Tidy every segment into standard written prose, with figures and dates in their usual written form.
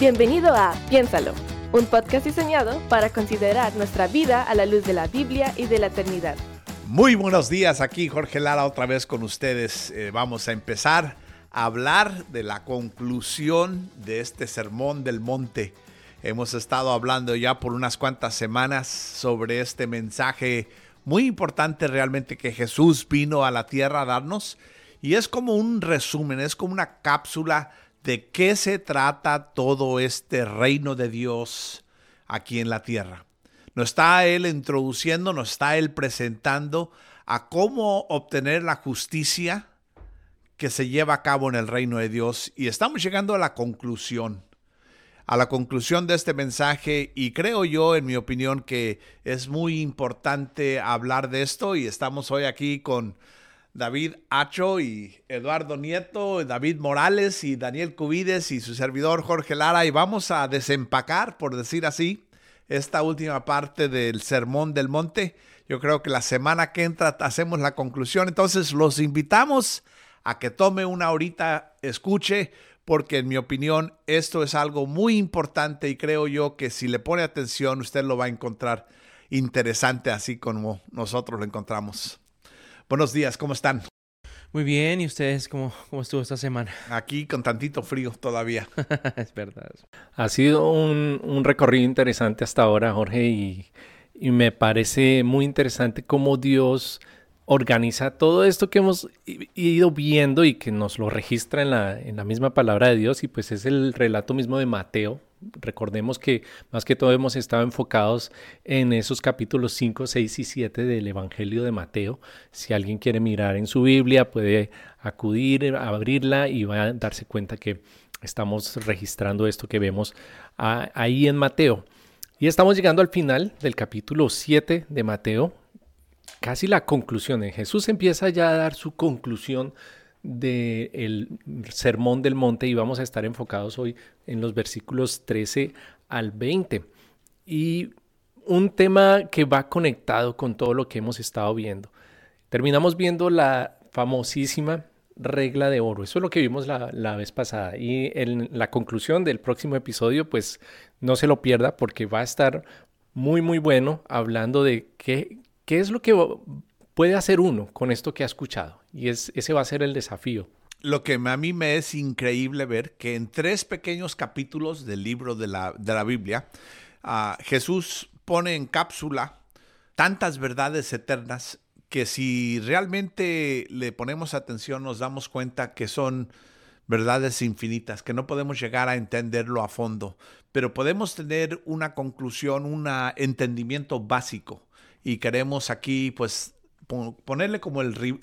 Bienvenido a Piénsalo, un podcast diseñado para considerar nuestra vida a la luz de la Biblia y de la eternidad. Muy buenos días, aquí Jorge Lara otra vez con ustedes. Vamos a empezar a hablar de la conclusión de este Sermón del Monte. Hemos estado hablando ya por unas cuantas semanas sobre este mensaje muy importante realmente que Jesús vino a la tierra a darnos. Y es como un resumen, es como una cápsula de qué se trata todo este reino de Dios aquí en la tierra. Nos está Él introduciendo, nos está Él presentando a cómo obtener la justicia que se lleva a cabo en el reino de Dios. Y estamos llegando a la conclusión de este mensaje, y creo yo, en mi opinión, que es muy importante hablar de esto. Y estamos hoy aquí con David Acho y Eduardo Nieto, David Morales y Daniel Cubides y su servidor Jorge Lara, y vamos a desempacar, por decir así, esta última parte del Sermón del Monte. Yo creo que la semana que entra hacemos la conclusión, entonces los invitamos a que tome una horita, escuche, porque en mi opinión esto es algo muy importante y creo yo que si le pone atención usted lo va a encontrar interesante, así como nosotros lo encontramos. Buenos días, ¿cómo están? Muy bien, ¿y ustedes cómo estuvo esta semana? Aquí con tantito frío todavía. Es verdad. Ha sido un recorrido interesante hasta ahora, Jorge, y me parece muy interesante cómo Dios organiza todo esto que hemos ido viendo y que nos lo registra en la misma palabra de Dios, y pues es el relato mismo de Mateo. Recordemos que más que todo hemos estado enfocados en esos capítulos 5, 6 y 7 del Evangelio de Mateo. Si alguien quiere mirar en su Biblia, puede acudir, abrirla y va a darse cuenta que estamos registrando esto que vemos ahí en Mateo. Y estamos llegando al final del capítulo 7 de Mateo, casi la conclusión. Jesús empieza ya a dar su conclusión del Sermón del Monte, y vamos a estar enfocados hoy en los versículos 13 al 20. Y un tema que va conectado con todo lo que hemos estado viendo. Terminamos viendo la famosísima regla de oro. Eso es lo que vimos la vez pasada. Y en la conclusión del próximo episodio, pues no se lo pierda, porque va a estar muy, muy bueno, hablando de qué es lo que puede hacer uno con esto que ha escuchado. Y ese va a ser el desafío. Lo que a mí me es increíble ver que en 3 pequeños capítulos del libro de la Biblia, Jesús pone en cápsula tantas verdades eternas que si realmente le ponemos atención nos damos cuenta que son verdades infinitas, que no podemos llegar a entenderlo a fondo, pero podemos tener una conclusión, un entendimiento básico. Y queremos aquí pues ponerle como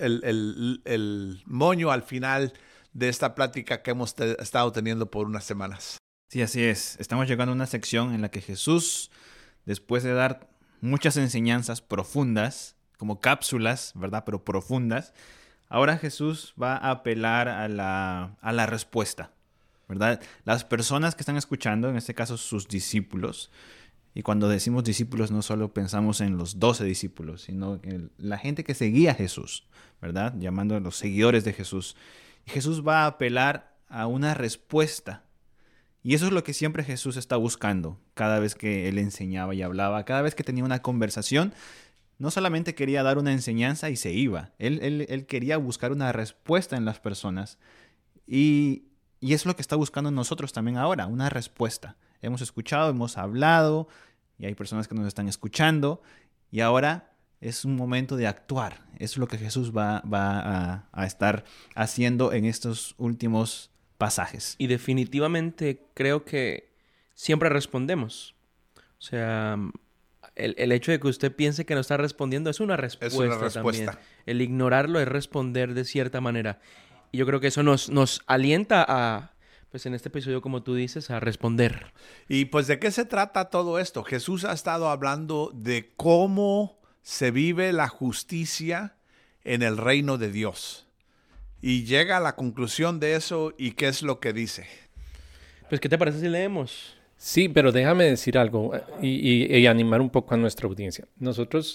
el moño al final de esta plática que hemos estado teniendo por unas semanas. Sí, así es. Estamos llegando a una sección en la que Jesús, después de dar muchas enseñanzas profundas, como cápsulas, ¿verdad? Pero profundas, ahora Jesús va a apelar a la respuesta, ¿verdad? Las personas que están escuchando, en este caso sus discípulos, y cuando decimos discípulos no solo pensamos en los 12 discípulos, sino en la gente que seguía a Jesús, ¿verdad? Llamando a los seguidores de Jesús. Y Jesús va a apelar a una respuesta. Y eso es lo que siempre Jesús está buscando. Cada vez que Él enseñaba y hablaba, cada vez que tenía una conversación, no solamente quería dar una enseñanza y se iba. Él quería buscar una respuesta en las personas. Y es lo que está buscando en nosotros también ahora, una respuesta. Hemos escuchado, hemos hablado, y hay personas que nos están escuchando, y ahora es un momento de actuar. Eso es lo que Jesús va a estar haciendo en estos últimos pasajes. Y definitivamente creo que siempre respondemos. O sea, el hecho de que usted piense que no está respondiendo es una respuesta, también. El ignorarlo es responder de cierta manera. Y yo creo que eso nos alienta a, pues en este episodio, como tú dices, a responder. Y pues, ¿de qué se trata todo esto? Jesús ha estado hablando de cómo se vive la justicia en el reino de Dios. Y llega a la conclusión de eso, ¿y qué es lo que dice? Pues, ¿qué te parece si leemos? Sí, pero déjame decir algo y animar un poco a nuestra audiencia. Nosotros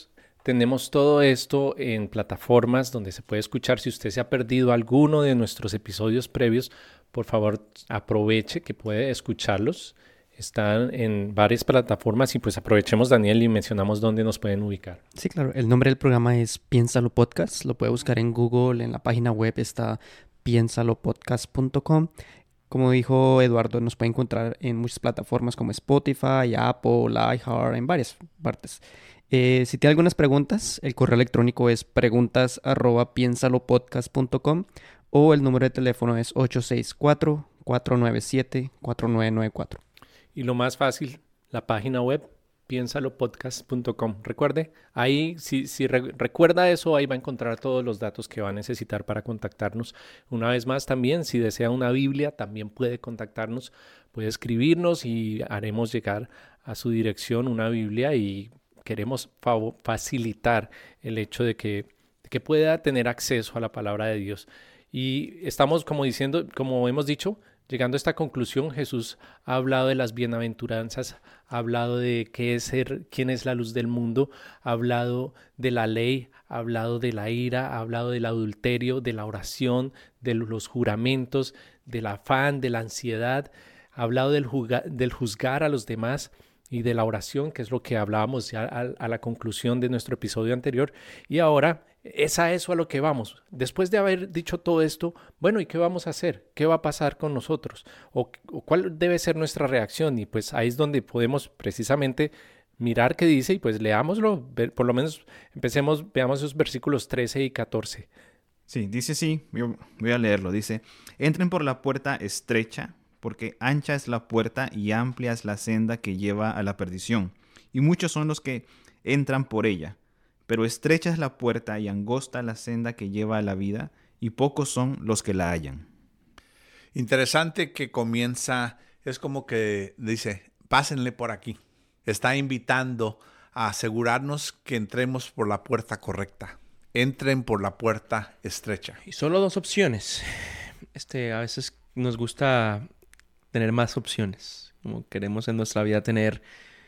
tenemos todo esto en plataformas donde se puede escuchar. Si usted se ha perdido alguno de nuestros episodios previos, por favor aproveche que puede escucharlos. Están en varias plataformas y pues aprovechemos, Daniel, y mencionamos dónde nos pueden ubicar. Sí, claro. El nombre del programa es Piénsalo Podcast. Lo puede buscar en Google, en la página web está piensalopodcast.com. Como dijo Eduardo, nos puede encontrar en muchas plataformas como Spotify, Apple, iHeart, en varias partes. Si tiene algunas preguntas, el correo electrónico es preguntas@piensalopodcast.com o el número de teléfono es 864-497-4994. Y lo más fácil, la página web, piensalopodcast.com. Recuerde, ahí, si recuerda eso, ahí va a encontrar todos los datos que va a necesitar para contactarnos. Una vez más, también, si desea una Biblia, también puede contactarnos, puede escribirnos y haremos llegar a su dirección una Biblia y queremos facilitar el hecho de que pueda tener acceso a la palabra de Dios. Y estamos, como hemos dicho, llegando a esta conclusión. Jesús ha hablado de las bienaventuranzas, ha hablado de quién es la luz del mundo, ha hablado de la ley, ha hablado de la ira, ha hablado del adulterio, de la oración, de los juramentos, del afán, de la ansiedad, ha hablado del juzgar a los demás y de la oración, que es lo que hablábamos ya a la conclusión de nuestro episodio anterior. Y ahora es a eso a lo que vamos. Después de haber dicho todo esto, bueno, ¿y qué vamos a hacer? ¿Qué va a pasar con nosotros? ¿O cuál debe ser nuestra reacción? Y pues ahí es donde podemos precisamente mirar qué dice y pues leámoslo. Por lo menos veamos esos versículos 13 y 14. Sí, dice así, voy a leerlo. Dice, entren por la puerta estrecha, porque ancha es la puerta y amplia es la senda que lleva a la perdición, y muchos son los que entran por ella. Pero estrecha es la puerta y angosta la senda que lleva a la vida, y pocos son los que la hallan. Interesante que comienza, es como que dice, pásenle por aquí. Está invitando a asegurarnos que entremos por la puerta correcta. Entren por la puerta estrecha. Y solo 2 opciones. A veces nos gusta tener más opciones. Como queremos en nuestra vida tener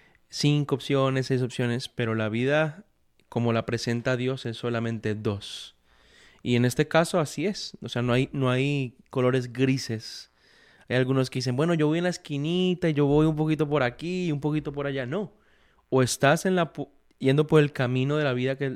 5 opciones, 6 opciones, pero la vida, como la presenta Dios, es solamente 2. Y en este caso así es. O sea, no hay colores grises. Hay algunos que dicen, bueno, yo voy en la esquinita y yo voy un poquito por aquí y un poquito por allá. No. O estás yendo por el camino de la vida que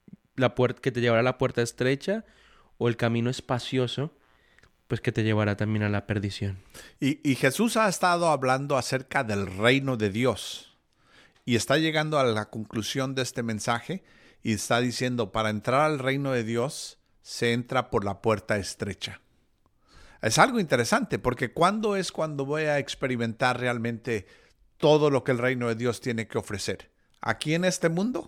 te llevará a la puerta estrecha, o el camino espacioso, pues que te llevará también a la perdición. Y Jesús ha estado hablando acerca del reino de Dios. Y está llegando a la conclusión de este mensaje y está diciendo, para entrar al reino de Dios, se entra por la puerta estrecha. Es algo interesante, porque ¿cuándo voy a experimentar realmente todo lo que el reino de Dios tiene que ofrecer? ¿Aquí en este mundo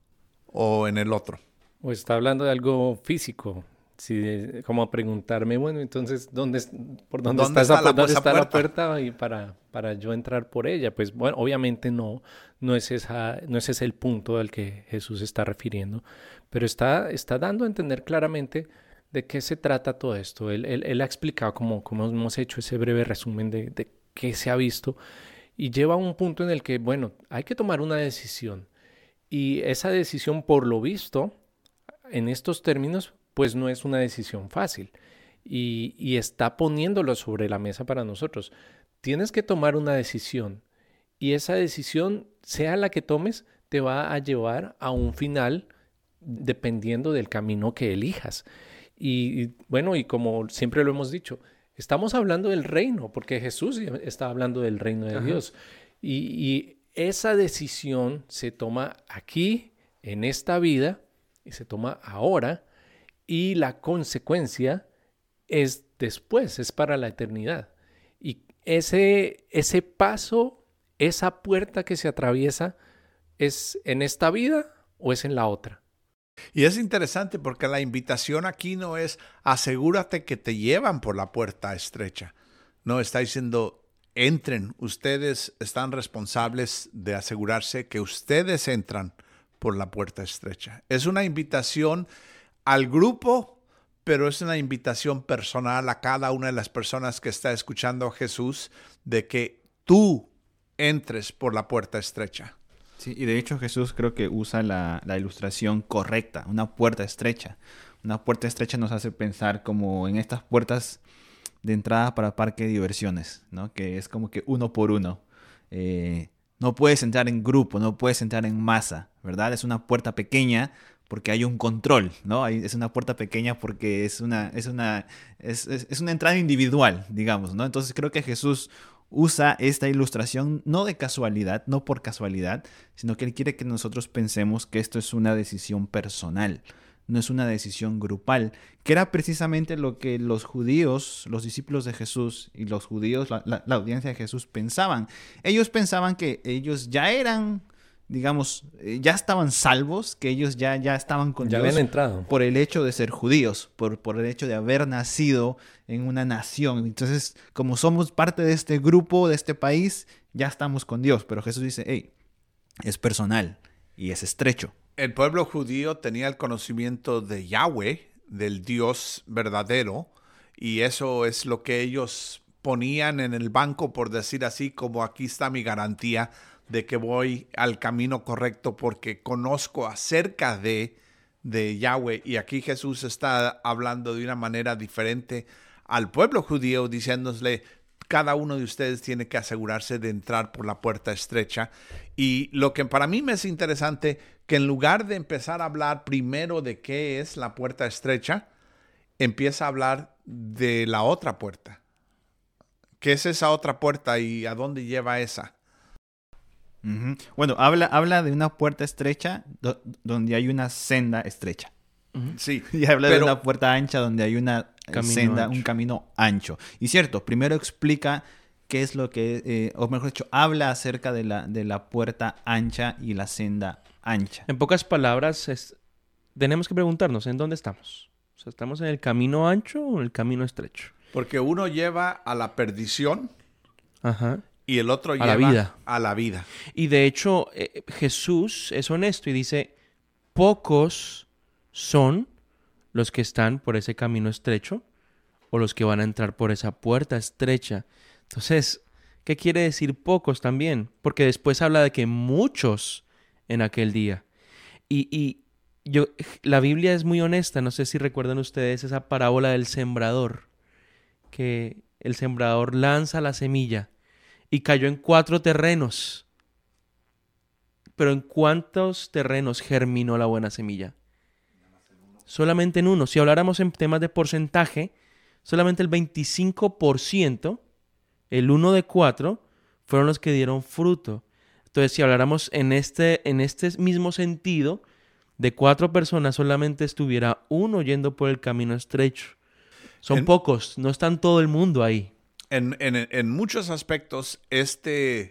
o en el otro? O está hablando de algo físico. Sí, como preguntarme, bueno, entonces, ¿por dónde está la puerta y para yo entrar por ella? Pues bueno, obviamente no es ese el punto al que Jesús está refiriendo, pero está dando a entender claramente de qué se trata todo esto. Él ha explicado, como hemos hecho ese breve resumen de qué se ha visto, y lleva a un punto en el que, bueno, hay que tomar una decisión, y esa decisión, por lo visto, en estos términos, pues no es una decisión fácil, y está poniéndolo sobre la mesa para nosotros. Tienes que tomar una decisión, y esa decisión, sea la que tomes, te va a llevar a un final dependiendo del camino que elijas. Y bueno, y como siempre lo hemos dicho, estamos hablando del reino, porque Jesús está hablando del reino de Dios. Y esa decisión se toma aquí, en esta vida, y se toma ahora, y la consecuencia es después, es para la eternidad. Y ese paso, esa puerta que se atraviesa, ¿es en esta vida o es en la otra? Y es interesante porque la invitación aquí no es asegúrate que te llevan por la puerta estrecha. No, está diciendo entren, ustedes están responsables de asegurarse que ustedes entran por la puerta estrecha. Es una invitación al grupo, pero es una invitación personal a cada una de las personas que está escuchando a Jesús de que tú entres por la puerta estrecha. Sí, y de hecho Jesús creo que usa la ilustración correcta, una puerta estrecha. Una puerta estrecha nos hace pensar como en estas puertas de entrada para parque de diversiones, ¿no? Que es como que uno por uno. No puedes entrar en grupo, no puedes entrar en masa, ¿verdad? Es una puerta pequeña porque hay un control, ¿no? Es una puerta pequeña porque es una entrada individual, digamos, ¿no? Entonces creo que Jesús usa esta ilustración no de casualidad, no por casualidad, sino que Él quiere que nosotros pensemos que esto es una decisión personal, no es una decisión grupal, que era precisamente lo que los judíos, los discípulos de Jesús y los judíos, la audiencia de Jesús pensaban. Ellos pensaban que ellos ya eran, digamos, ya estaban salvos, que ellos ya estaban con ya Dios. Habían entrado. Por el hecho de ser judíos, por el hecho de haber nacido en una nación. Entonces, como somos parte de este grupo, de este país, ya estamos con Dios. Pero Jesús dice, hey, es personal y es estrecho. El pueblo judío tenía el conocimiento de Yahweh, del Dios verdadero, y eso es lo que ellos ponían en el banco, por decir así, como aquí está mi garantía de que voy al camino correcto porque conozco acerca de Yahweh. Y aquí Jesús está hablando de una manera diferente al pueblo judío, diciéndole, cada uno de ustedes tiene que asegurarse de entrar por la puerta estrecha. Y lo que para mí me es interesante, que en lugar de empezar a hablar primero de qué es la puerta estrecha, empieza a hablar de la otra puerta. ¿Qué es esa otra puerta y a dónde lleva esa? Uh-huh. Bueno, habla de una puerta estrecha donde hay una senda estrecha. Sí, y habla de una puerta ancha donde hay una senda, ancho. Un camino ancho. Y cierto, primero explica qué es lo que, o mejor dicho, habla acerca de la puerta ancha y la senda ancha. En pocas palabras, tenemos que preguntarnos en dónde estamos. O sea, ¿estamos en el camino ancho o en el camino estrecho? Porque uno lleva a la perdición. Ajá. Y el otro lleva a la vida. Y de hecho, Jesús es honesto y dice, pocos son los que están por ese camino estrecho o los que van a entrar por esa puerta estrecha. Entonces, ¿qué quiere decir pocos también? Porque después habla de que muchos en aquel día. La Biblia es muy honesta. No sé si recuerdan ustedes esa parábola del sembrador, que el sembrador lanza la semilla y cayó en 4 terrenos. Pero ¿en cuántos terrenos germinó la buena semilla? Solamente en uno. Si habláramos en temas de porcentaje, solamente el 25%, el 1 de 4, fueron los que dieron fruto. Entonces, si habláramos en este mismo sentido, de 4 personas solamente estuviera uno yendo por el camino estrecho. Son pocos, no están todo el mundo ahí. En muchos aspectos, esta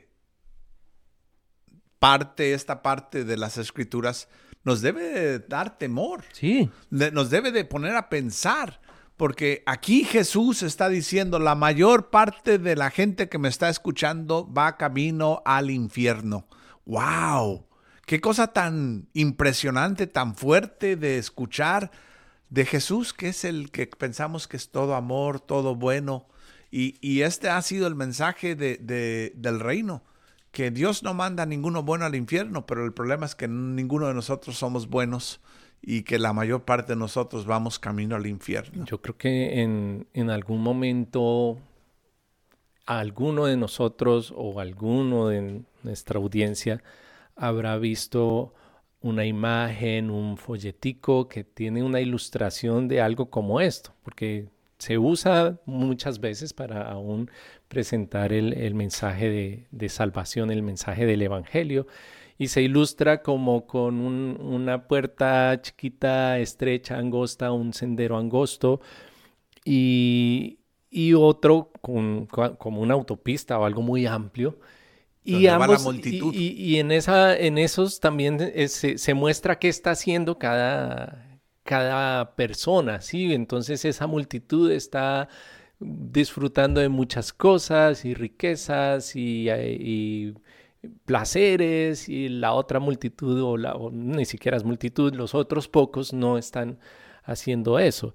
parte de las Escrituras nos debe dar temor. Sí. Nos debe de poner a pensar. Porque aquí Jesús está diciendo, la mayor parte de la gente que me está escuchando va camino al infierno. ¡Wow! Qué cosa tan impresionante, tan fuerte de escuchar de Jesús, que es el que pensamos que es todo amor, todo bueno. Y este ha sido el mensaje del reino. Que Dios no manda a ninguno bueno al infierno, pero el problema es que ninguno de nosotros somos buenos y que la mayor parte de nosotros vamos camino al infierno. Yo creo que en algún momento alguno de nosotros o alguno de nuestra audiencia habrá visto una imagen, un folletico que tiene una ilustración de algo como esto, porque se usa muchas veces para aún presentar el mensaje de salvación, el mensaje del evangelio, y se ilustra como con una puerta chiquita, estrecha, angosta, un sendero angosto, y otro como una autopista o algo muy amplio. Y ambos, va la multitud. Y en esos también se muestra qué está haciendo cada persona, ¿sí? Entonces esa multitud está disfrutando de muchas cosas y riquezas y placeres, y la otra multitud o ni siquiera es multitud, los otros pocos no están haciendo eso.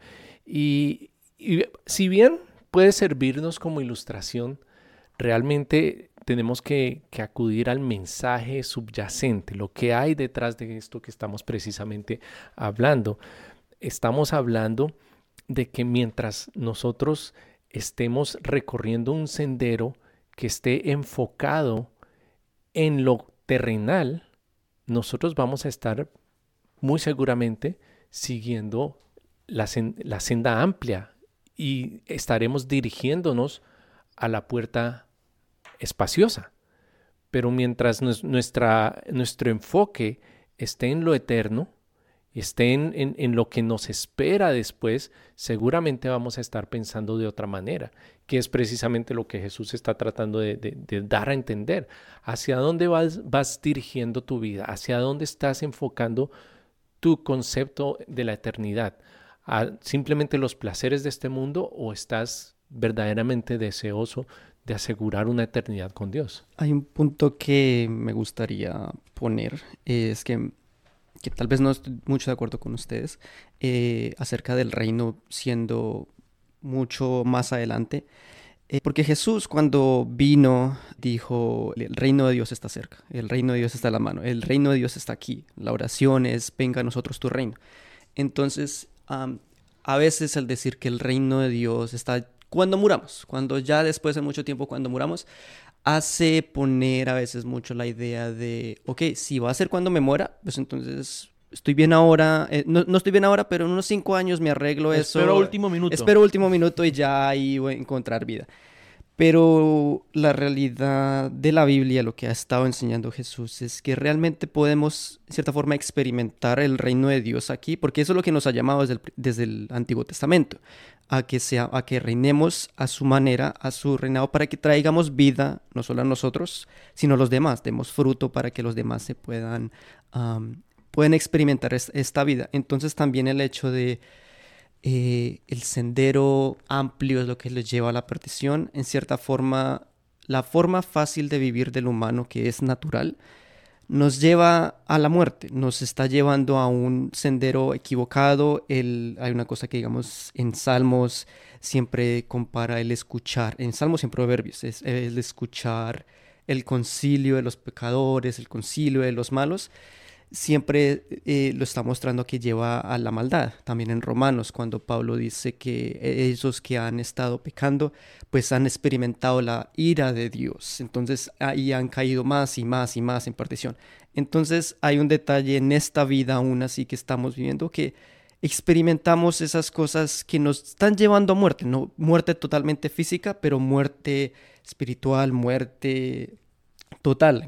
Y si bien puede servirnos como ilustración, realmente tenemos que acudir al mensaje subyacente, lo que hay detrás de esto que estamos precisamente hablando. Estamos hablando de que mientras nosotros estemos recorriendo un sendero que esté enfocado en lo terrenal, nosotros vamos a estar muy seguramente siguiendo la senda amplia y estaremos dirigiéndonos a la puerta espaciosa. Pero mientras nuestro enfoque esté en lo eterno, esté en lo que nos espera después, seguramente vamos a estar pensando de otra manera, que es precisamente lo que Jesús está tratando de dar a entender. ¿Hacia dónde vas dirigiendo tu vida? ¿Hacia dónde estás enfocando tu concepto de la eternidad? ¿A simplemente los placeres de este mundo o estás verdaderamente deseoso de asegurar una eternidad con Dios? Hay un punto que me gustaría poner, es que tal vez no estoy mucho de acuerdo con ustedes, acerca del reino siendo mucho más adelante. Porque Jesús cuando vino dijo, el reino de Dios está cerca, el reino de Dios está a la mano, el reino de Dios está aquí. La oración es, venga a nosotros tu reino. Entonces, a veces el decir que el reino de Dios está cuando muramos, cuando ya después de mucho tiempo, cuando muramos, hace poner a veces mucho la idea de, ok, si va a ser cuando me muera, pues entonces estoy bien ahora, no estoy bien ahora, pero en unos 5 años me arreglo eso. Espero último minuto y ya ahí voy a encontrar vida. Pero la realidad de la Biblia, lo que ha estado enseñando Jesús, es que realmente podemos, en cierta forma, experimentar el reino de Dios aquí, porque eso es lo que nos ha llamado desde el Antiguo Testamento, a que reinemos a su manera, a su reinado, para que traigamos vida, no solo a nosotros, sino a los demás, demos fruto para que los demás se puedan experimentar esta vida. Entonces también el hecho de el sendero amplio es lo que les lleva a la perdición. En cierta forma, la forma fácil de vivir del humano, que es natural, nos lleva a la muerte, nos está llevando a un sendero equivocado. Hay una cosa que, digamos, en Salmos siempre compara el escuchar, en Salmos y en Proverbios, es el escuchar el concilio de los pecadores, el concilio de los malos. Siempre lo está mostrando que lleva a la maldad. También en Romanos, cuando Pablo dice que esos que han estado pecando, pues han experimentado la ira de Dios. Entonces ahí han caído más y más y más en perdición. Entonces hay un detalle en esta vida aún así que estamos viviendo, que experimentamos esas cosas que nos están llevando a muerte. No muerte totalmente física, pero muerte espiritual, muerte total.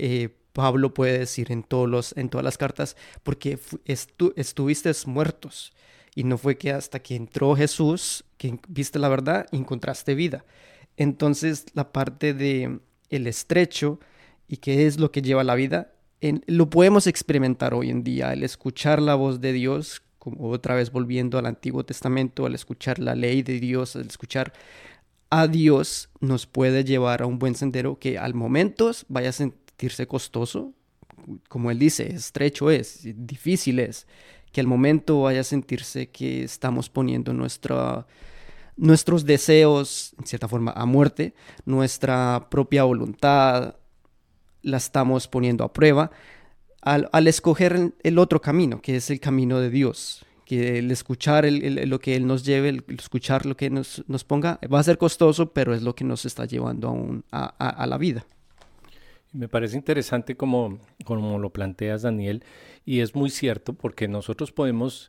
Pablo puede decir en todas las cartas, porque estuviste muertos. Y no fue que hasta que entró Jesús, que viste la verdad, encontraste vida. Entonces, la parte de el estrecho y qué es lo que lleva la vida, lo podemos experimentar hoy en día. El escuchar la voz de Dios, como otra vez volviendo al Antiguo Testamento, al escuchar la ley de Dios, al escuchar a Dios, nos puede llevar a un buen sendero que al momento vaya a sentirse costoso, como él dice, estrecho es, difícil es, que al momento vaya a sentirse que estamos poniendo nuestros deseos, en cierta forma, a muerte, nuestra propia voluntad la estamos poniendo a prueba, al escoger el otro camino, que es el camino de Dios, que el escuchar lo que Él nos lleve, el escuchar lo que nos ponga, va a ser costoso, pero es lo que nos está llevando a la vida. Me parece interesante como lo planteas, Daniel, y es muy cierto porque nosotros podemos,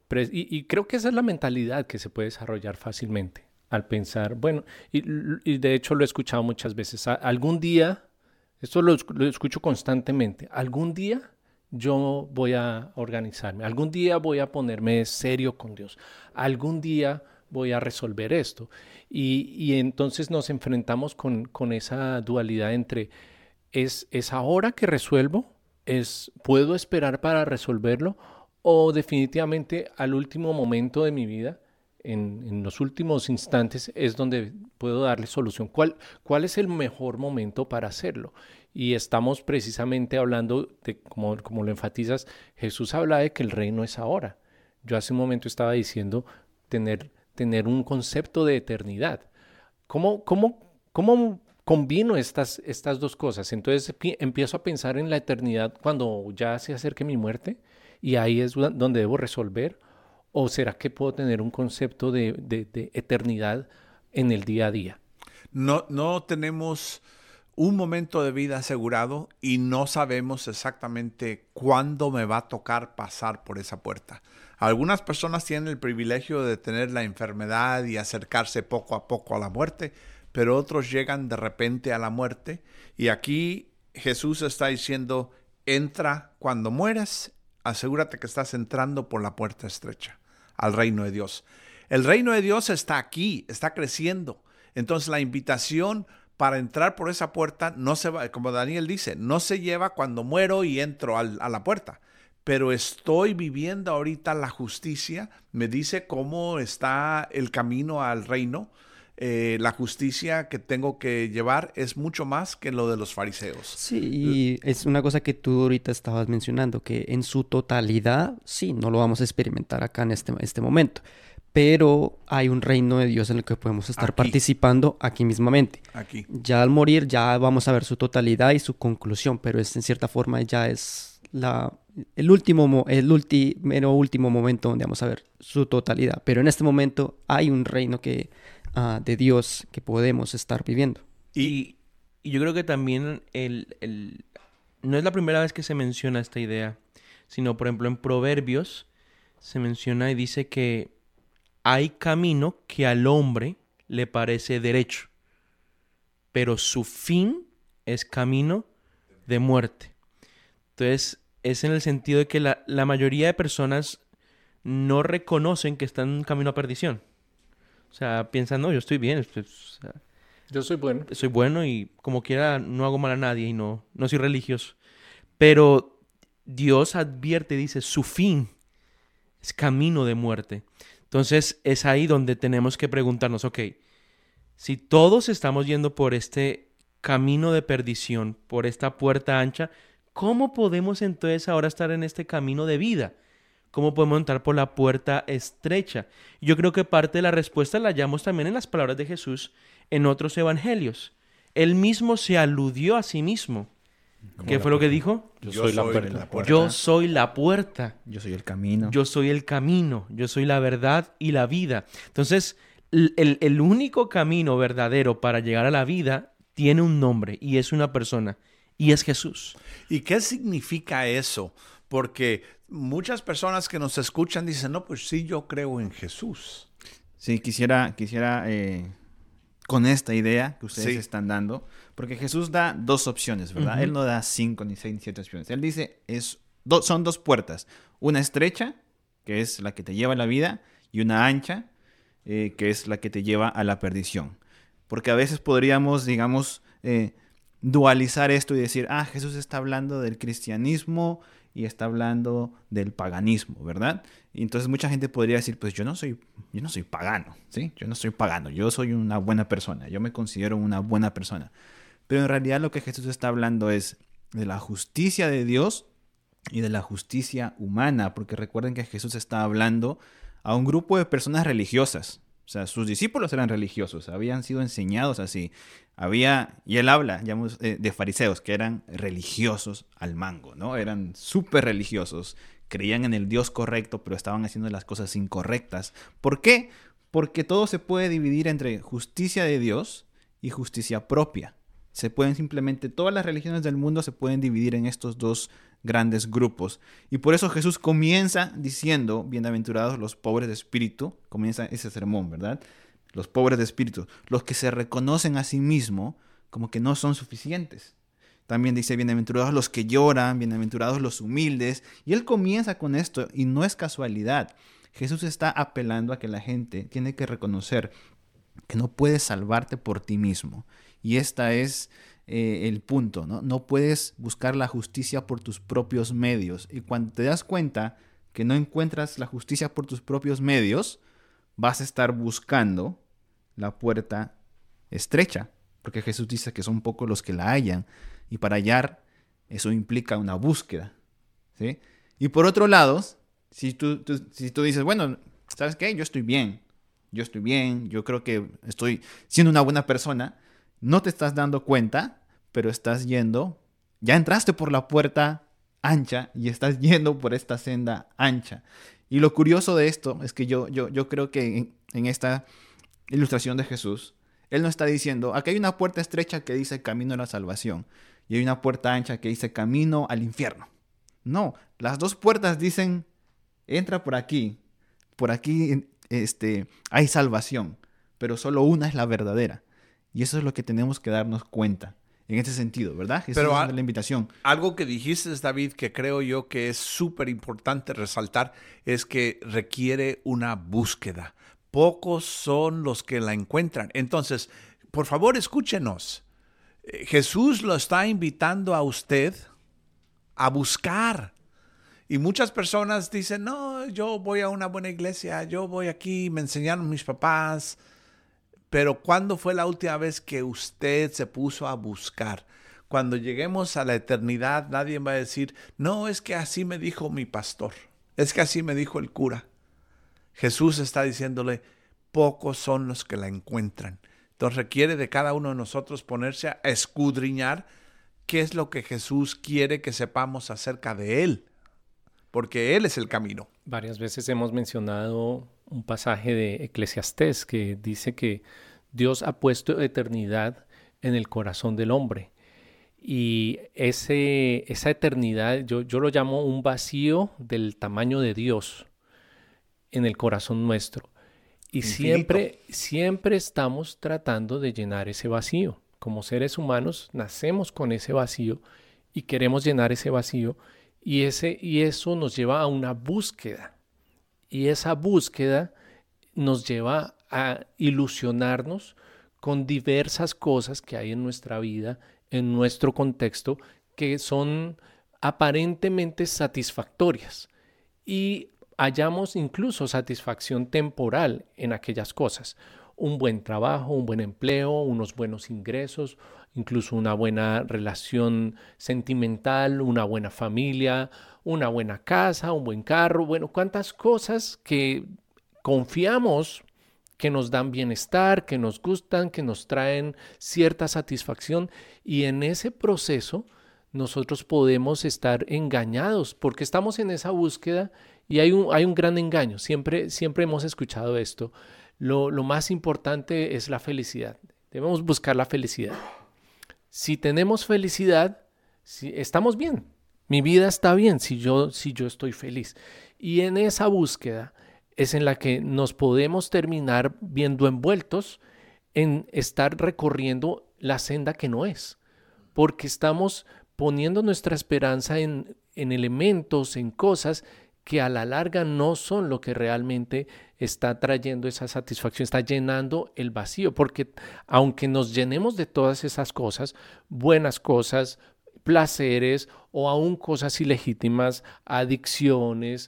y creo que esa es la mentalidad que se puede desarrollar fácilmente al pensar, bueno, y de hecho lo he escuchado muchas veces, algún día, esto lo escucho constantemente, algún día yo voy a organizarme, algún día voy a ponerme serio con Dios, algún día voy a resolver esto, y entonces nos enfrentamos con esa dualidad entre ¿Es ahora que resuelvo? ¿Puedo esperar para resolverlo? ¿O definitivamente al último momento de mi vida, en los últimos instantes, es donde puedo darle solución? ¿Cuál es el mejor momento para hacerlo? Y estamos precisamente hablando de, como lo enfatizas, Jesús habla de que el reino es ahora. Yo hace un momento estaba diciendo tener un concepto de eternidad. ¿Cómo combino estas dos cosas. Entonces empiezo a pensar en la eternidad cuando ya se acerque mi muerte y ahí es donde debo resolver. ¿O será que puedo tener un concepto de eternidad en el día a día? No tenemos un momento de vida asegurado y no sabemos exactamente cuándo me va a tocar pasar por esa puerta. Algunas personas tienen el privilegio de tener la enfermedad y acercarse poco a poco a la muerte, pero otros llegan de repente a la muerte. Y aquí Jesús está diciendo, entra cuando mueras, asegúrate que estás entrando por la puerta estrecha al reino de Dios. El reino de Dios está aquí, está creciendo. Entonces la invitación para entrar por esa puerta no se va, como Daniel dice, no se lleva cuando muero y entro a la puerta. Pero estoy viviendo ahorita la justicia, me dice cómo está el camino al reino. La justicia que tengo que llevar es mucho más que lo de los fariseos. Sí, y es una cosa que tú ahorita estabas mencionando, que en su totalidad, sí, no lo vamos a experimentar acá en este momento, pero hay un reino de Dios en el que podemos estar participando aquí mismamente. Aquí. Ya al morir ya vamos a ver su totalidad y su conclusión, pero en cierta forma ya es el último momento donde vamos a ver su totalidad. Pero en este momento hay un reino de Dios que podemos estar viviendo. Y yo creo que también no es la primera vez que se menciona esta idea, sino por ejemplo en Proverbios se menciona y dice que hay camino que al hombre le parece derecho, pero su fin es camino de muerte. Entonces, es en el sentido de que la mayoría de personas no reconocen que están en un camino a perdición. O sea, piensan, no, yo estoy bien. Yo soy bueno. Soy bueno y como quiera no hago mal a nadie y no soy religioso. Pero Dios advierte, dice, su fin es camino de muerte. Entonces, es ahí donde tenemos que preguntarnos, ok, si todos estamos yendo por este camino de perdición, por esta puerta ancha, ¿cómo podemos entonces ahora estar en este camino de vida? ¿Cómo podemos entrar por la puerta estrecha? Yo creo que parte de la respuesta la hallamos también en las palabras de Jesús en otros evangelios. Él mismo se aludió a sí mismo. ¿Qué fue lo que dijo? Yo soy la puerta. Yo soy la puerta. Yo soy el camino. Yo soy el camino. Yo soy la verdad y la vida. Entonces, el único camino verdadero para llegar a la vida tiene un nombre y es una persona. Y es Jesús. ¿Y qué significa eso? Porque muchas personas que nos escuchan dicen, no, pues sí, yo creo en Jesús. Sí, quisiera con esta idea que ustedes están dando, porque Jesús da dos opciones, ¿verdad? Él no da 5, ni 6, ni 7 opciones. Él dice, son dos puertas. Una estrecha, que es la que te lleva a la vida, y una ancha, que es la que te lleva a la perdición. Porque a veces podríamos, digamos, dualizar esto y decir, Jesús está hablando del cristianismo y está hablando del paganismo, ¿verdad? Y entonces mucha gente podría decir, pues yo no soy pagano, ¿sí? Yo no soy pagano, yo soy una buena persona, yo me considero una buena persona. Pero en realidad lo que Jesús está hablando es de la justicia de Dios y de la justicia humana, porque recuerden que Jesús está hablando a un grupo de personas religiosas. O sea, sus discípulos eran religiosos, habían sido enseñados así. Y él habla, digamos, de fariseos, que eran religiosos al mango, ¿no? Eran súper religiosos, creían en el Dios correcto, pero estaban haciendo las cosas incorrectas. ¿Por qué? Porque todo se puede dividir entre justicia de Dios y justicia propia. Todas las religiones del mundo se pueden dividir en estos dos grandes grupos. Y por eso Jesús comienza diciendo, bienaventurados los pobres de espíritu, comienza ese sermón, ¿verdad? Los pobres de espíritu, los que se reconocen a sí mismos como que no son suficientes. También dice, bienaventurados los que lloran, bienaventurados los humildes. Y él comienza con esto y no es casualidad. Jesús está apelando a que la gente tiene que reconocer que no puedes salvarte por ti mismo. Y este es el punto, ¿no? No puedes buscar la justicia por tus propios medios. Y cuando te das cuenta que no encuentras la justicia por tus propios medios, vas a estar buscando la puerta estrecha. Porque Jesús dice que son pocos los que la hallan. Y para hallar, eso implica una búsqueda, ¿sí? Y por otro lado, si tú dices, bueno, ¿sabes qué? Yo estoy bien, yo creo que estoy siendo una buena persona. no te estás dando cuenta, pero estás yendo, ya entraste por la puerta ancha y estás yendo por esta senda ancha. Y lo curioso de esto es que yo creo que en esta ilustración de Jesús, Él no está diciendo, aquí hay una puerta estrecha que dice camino a la salvación y hay una puerta ancha que dice camino al infierno. No, las dos puertas dicen, entra por aquí hay salvación, pero solo una es la verdadera. Y eso es lo que tenemos que darnos cuenta en ese sentido, ¿verdad? Jesús es la invitación. Algo que dijiste, David, que creo yo que es súper importante resaltar, es que requiere una búsqueda. Pocos son los que la encuentran. Entonces, por favor, escúchenos. Jesús lo está invitando a usted a buscar. Y muchas personas dicen, no, yo voy a una buena iglesia, yo voy aquí, me enseñaron mis papás. Pero ¿cuándo fue la última vez que usted se puso a buscar? Cuando lleguemos a la eternidad, nadie va a decir, no, es que así me dijo mi pastor, es que así me dijo el cura. Jesús está diciéndole, pocos son los que la encuentran. Entonces requiere de cada uno de nosotros ponerse a escudriñar qué es lo que Jesús quiere que sepamos acerca de Él, porque Él es el camino. Varias veces hemos mencionado un pasaje de Eclesiastés que dice que Dios ha puesto eternidad en el corazón del hombre. Y esa eternidad, yo lo llamo un vacío del tamaño de Dios en el corazón nuestro. Y siempre estamos tratando de llenar ese vacío. Como seres humanos nacemos con ese vacío y queremos llenar ese vacío. Y eso nos lleva a una búsqueda. Y esa búsqueda nos lleva a ilusionarnos con diversas cosas que hay en nuestra vida, en nuestro contexto, que son aparentemente satisfactorias. Y hallamos incluso satisfacción temporal en aquellas cosas. Un buen trabajo, un buen empleo, unos buenos ingresos, incluso una buena relación sentimental, una buena familia, una buena casa, un buen carro. Bueno, cuántas cosas que confiamos que nos dan bienestar, que nos gustan, que nos traen cierta satisfacción. Y en ese proceso nosotros podemos estar engañados porque estamos en esa búsqueda y hay un gran engaño. Siempre hemos escuchado esto. Lo más importante es la felicidad. Debemos buscar la felicidad. Si tenemos felicidad, estamos bien. Mi vida está bien si yo estoy feliz. Y en esa búsqueda es en la que nos podemos terminar viendo envueltos en estar recorriendo la senda que no es. Porque estamos poniendo nuestra esperanza en elementos, en cosas que a la larga no son lo que realmente está trayendo esa satisfacción, está llenando el vacío, porque aunque nos llenemos de todas esas cosas, buenas cosas, placeres o aún cosas ilegítimas, adicciones,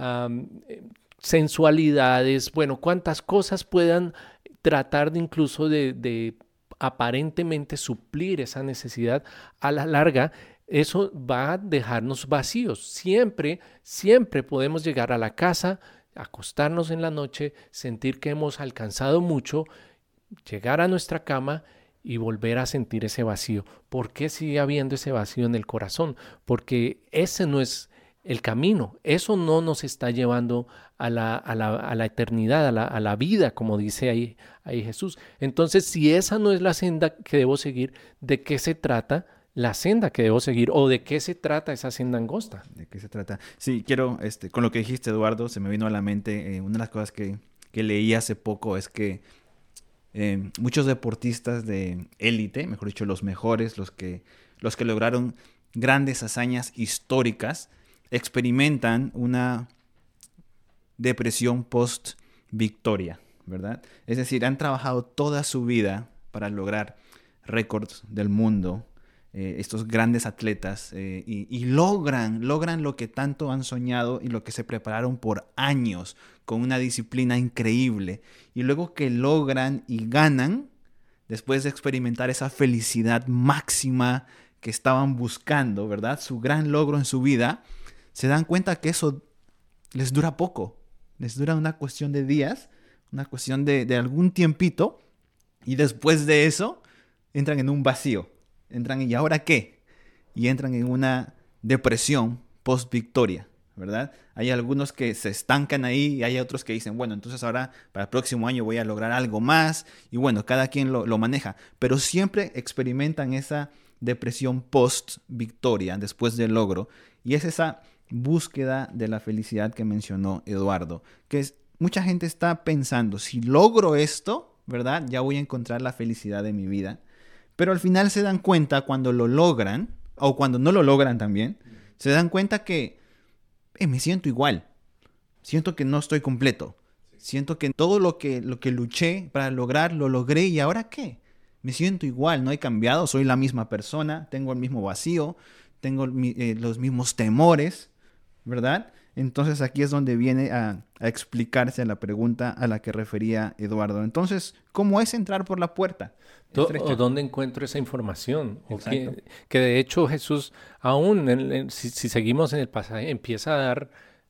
sensualidades, bueno, cuántas cosas puedan tratar de incluso de aparentemente suplir esa necesidad, a la larga eso va a dejarnos vacíos. Siempre podemos llegar a la casa, acostarnos en la noche, sentir que hemos alcanzado mucho, llegar a nuestra cama y volver a sentir ese vacío. ¿Por qué sigue habiendo ese vacío en el corazón? Porque ese no es el camino. Eso no nos está llevando a la eternidad, a la vida, como dice ahí Jesús. Entonces, si esa no es la senda que debo seguir, ¿de qué se trata la senda que debo seguir? ¿O de qué se trata esa senda angosta? ¿De qué se trata? Sí, quiero, con lo que dijiste, Eduardo, se me vino a la mente una de las cosas que leí hace poco es que muchos deportistas de élite, mejor dicho, los mejores, los que lograron grandes hazañas históricas, experimentan una depresión post-victoria, ¿verdad? Es decir, han trabajado toda su vida para lograr récords del mundo, estos grandes atletas, y logran lo que tanto han soñado y lo que se prepararon por años con una disciplina increíble. Y luego que logran y ganan, después de experimentar esa felicidad máxima que estaban buscando, ¿verdad? Su gran logro en su vida, se dan cuenta que eso les dura poco. Les dura una cuestión de días, una cuestión de algún tiempito, y después de eso entran en un vacío. Entran, ¿y ahora qué? Y entran en una depresión post-victoria, ¿verdad? Hay algunos que se estancan ahí y hay otros que dicen, bueno, entonces ahora para el próximo año voy a lograr algo más. Y bueno, cada quien lo maneja. Pero siempre experimentan esa depresión post-victoria, después del logro. Y es esa búsqueda de la felicidad que mencionó Eduardo. Mucha gente está pensando, si logro esto, ¿verdad? Ya voy a encontrar la felicidad de mi vida. Pero al final se dan cuenta cuando lo logran, o cuando no lo logran también, se dan cuenta que me siento igual. Siento que no estoy completo. Siento que todo lo que luché para lograr, lo logré. ¿Y ahora qué? Me siento igual, no he cambiado, soy la misma persona, tengo el mismo vacío, tengo los mismos temores, ¿verdad? Entonces aquí es donde viene a explicarse la pregunta a la que refería Eduardo. Entonces, ¿cómo es entrar por la puerta estrecha? ¿O dónde encuentro esa información? O que de hecho Jesús, aún si seguimos en el pasaje, empieza a dar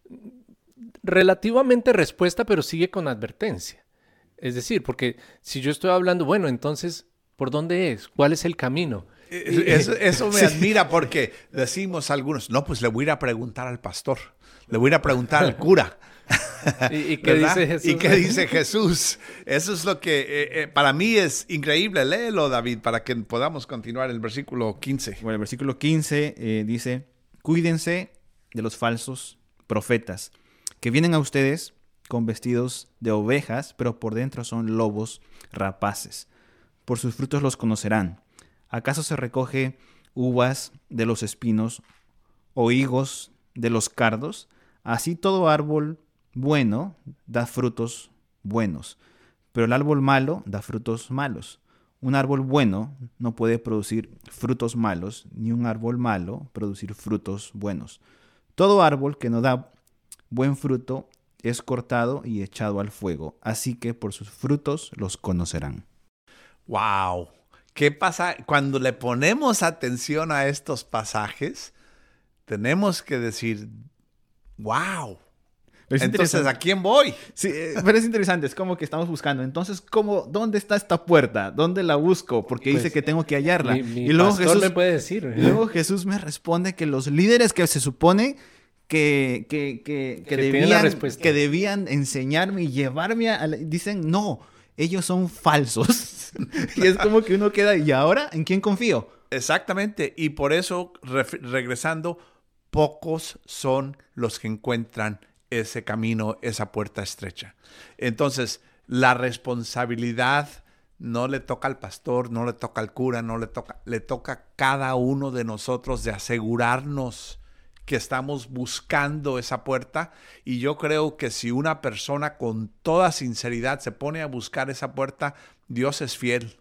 relativamente respuesta, pero sigue con advertencia. Es decir, porque si yo estoy hablando, bueno, entonces, ¿por dónde es? ¿Cuál es el camino? Eso me admira porque decimos algunos, no, pues le voy a ir a preguntar al pastor, le voy a ir a preguntar al cura. ¿Y qué dice Jesús? ¿Y qué dice Jesús? Eso es lo que para mí es increíble. Léelo, David, para que podamos continuar el versículo 15. Bueno, el versículo 15 dice, cuídense de los falsos profetas, que vienen a ustedes con vestidos de ovejas, pero por dentro son lobos rapaces. Por sus frutos los conocerán. ¿Acaso se recoge uvas de los espinos o higos de los cardos? Así todo árbol bueno da frutos buenos, pero el árbol malo da frutos malos. Un árbol bueno no puede producir frutos malos, ni un árbol malo producir frutos buenos. Todo árbol que no da buen fruto es cortado y echado al fuego, así que por sus frutos los conocerán. ¡Wow! ¿Qué pasa? Cuando le ponemos atención a estos pasajes, tenemos que decir, ¡wow! Entonces, ¿a quién voy? Sí, pero es interesante, es como que estamos buscando. Entonces, ¿dónde está esta puerta? ¿Dónde la busco? Porque dice que tengo que hallarla. Y luego Jesús me puede decir. Y luego Jesús me responde que los líderes que se supone que debían enseñarme y llevarme dicen, no, ellos son falsos. Y es como que uno queda, ¿y ahora en quién confío? Exactamente, y por eso, regresando, pocos son los que encuentran ese camino, esa puerta estrecha. Entonces, la responsabilidad no le toca al pastor, no le toca al cura, le toca a cada uno de nosotros de asegurarnos que estamos buscando esa puerta. Y yo creo que si una persona con toda sinceridad se pone a buscar esa puerta, Dios es fiel.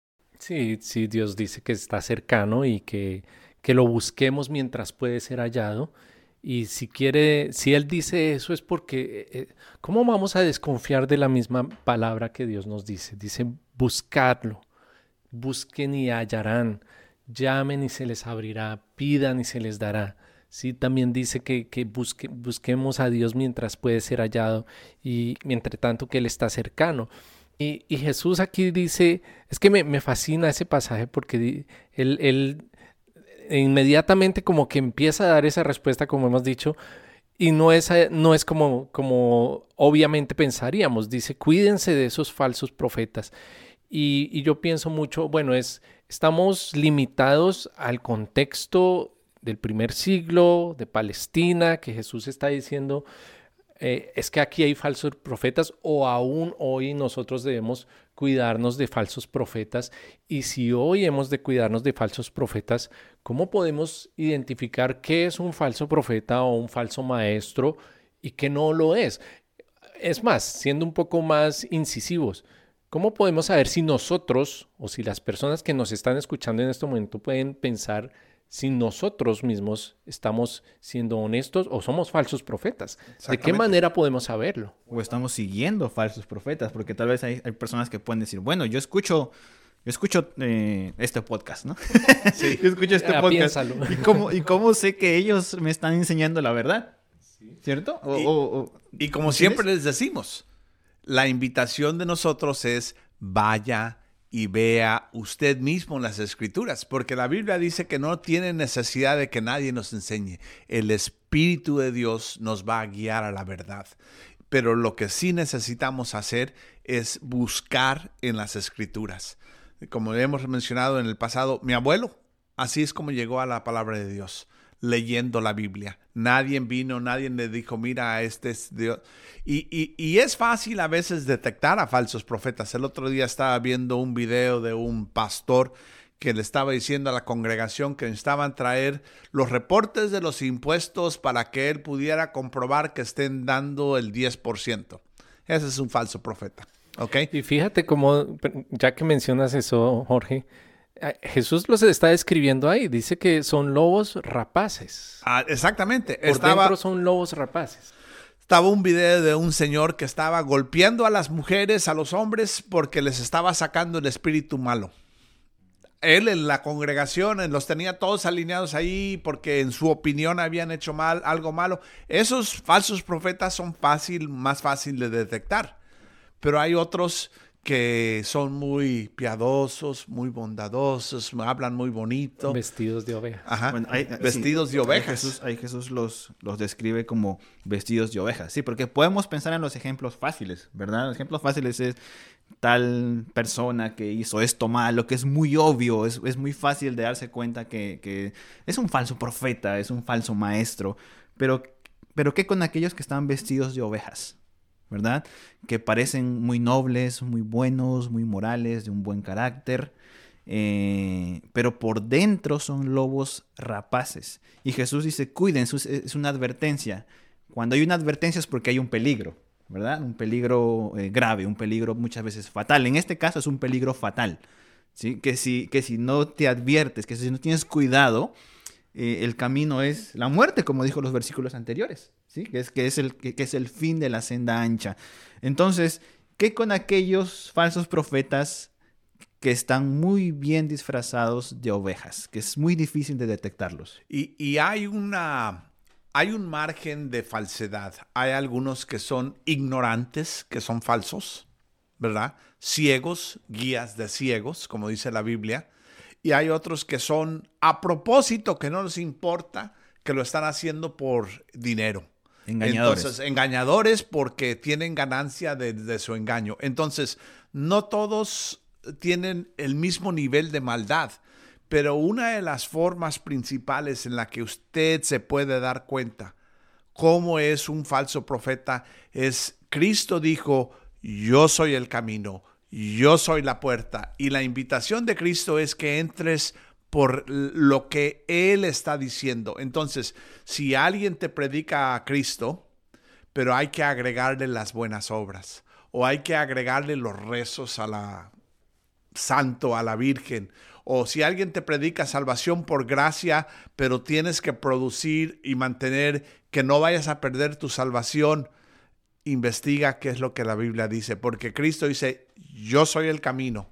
Sí, Dios dice que está cercano y que lo busquemos mientras puede ser hallado. Y si Él dice eso es porque, ¿cómo vamos a desconfiar de la misma palabra que Dios nos dice? Dice, buscadlo, busquen y hallarán, llamen y se les abrirá, pidan y se les dará. Sí, también dice que busquemos a Dios mientras puede ser hallado y mientras tanto que Él está cercano. Y Jesús aquí dice, es que me fascina ese pasaje porque Él inmediatamente como que empieza a dar esa respuesta, como hemos dicho, y no es como obviamente pensaríamos. Dice, cuídense de esos falsos profetas. Y yo pienso mucho, bueno, estamos limitados al contexto del primer siglo de Palestina, que Jesús está diciendo, es que aquí hay falsos profetas, o aún hoy nosotros debemos cuidarnos de falsos profetas. Y si hoy hemos de cuidarnos de falsos profetas, ¿cómo podemos identificar qué es un falso profeta o un falso maestro y qué no lo es? Es más, siendo un poco más incisivos, ¿cómo podemos saber si nosotros o si las personas que nos están escuchando en este momento pueden pensar si nosotros mismos estamos siendo honestos o somos falsos profetas? ¿De qué manera podemos saberlo? O estamos siguiendo falsos profetas, porque tal vez hay personas que pueden decir, bueno, yo escucho este podcast, ¿no? Sí. Yo escucho este podcast. Piénsalo. ¿Y cómo sé que ellos me están enseñando la verdad? Sí. ¿Cierto? Y como siempre les decimos, la invitación de nosotros es vaya y vea usted mismo en las Escrituras, porque la Biblia dice que no tiene necesidad de que nadie nos enseñe. El Espíritu de Dios nos va a guiar a la verdad. Pero lo que sí necesitamos hacer es buscar en las Escrituras. Como hemos mencionado en el pasado, mi abuelo, así es como llegó a la palabra de Dios, leyendo la Biblia. Nadie vino, nadie le dijo, mira, este es Dios. Y es fácil a veces detectar a falsos profetas. El otro día estaba viendo un video de un pastor que le estaba diciendo a la congregación que necesitaban traer los reportes de los impuestos para que él pudiera comprobar que estén dando el 10%. Ese es un falso profeta. ¿Okay? Y fíjate cómo, ya que mencionas eso, Jorge, Jesús los está describiendo ahí. Dice que son lobos rapaces. Exactamente. Por dentro son lobos rapaces. Estaba un video de un señor que estaba golpeando a las mujeres, a los hombres, porque les estaba sacando el espíritu malo. Él en la congregación los tenía todos alineados ahí porque en su opinión habían hecho algo malo. Esos falsos profetas son más fácil de detectar. Pero hay otros que son muy piadosos, muy bondadosos, hablan muy bonito. Vestidos de ovejas. Ajá, bueno, vestidos de ovejas. Ahí Jesús los describe como vestidos de ovejas. Sí, porque podemos pensar en los ejemplos fáciles, ¿verdad? Los ejemplos fáciles es tal persona que hizo esto malo, que es muy obvio, es muy fácil de darse cuenta que es un falso profeta, es un falso maestro. Pero ¿qué con aquellos que están vestidos de ovejas? ¿Verdad? Que parecen muy nobles, muy buenos, muy morales, de un buen carácter, pero por dentro son lobos rapaces. Y Jesús dice, cuídense, es una advertencia. Cuando hay una advertencia es porque hay un peligro, ¿verdad? Un peligro grave, un peligro muchas veces fatal. En este caso es un peligro fatal, ¿sí? Que si no te adviertes, que si no tienes cuidado, el camino es la muerte, como dijo los versículos anteriores, ¿sí? que es el fin de la senda ancha. Entonces, ¿qué con aquellos falsos profetas que están muy bien disfrazados de ovejas? Que es muy difícil de detectarlos. Y hay un margen de falsedad. Hay algunos que son ignorantes, que son falsos, ¿verdad? Ciegos, guías de ciegos, como dice la Biblia. Y hay otros que son a propósito, que no les importa, que lo están haciendo por dinero. Engañadores. Entonces, engañadores porque tienen ganancia de su engaño. Entonces, no todos tienen el mismo nivel de maldad, pero una de las formas principales en la que usted se puede dar cuenta cómo es un falso profeta es, Cristo dijo, yo soy el camino, yo soy la puerta, y la invitación de Cristo es que entres por lo que Él está diciendo. Entonces, si alguien te predica a Cristo, pero hay que agregarle las buenas obras, o hay que agregarle los rezos a la santo, a la Virgen, o si alguien te predica salvación por gracia, pero tienes que producir y mantener que no vayas a perder tu salvación, investiga qué es lo que la Biblia dice, porque Cristo dice, yo soy el camino.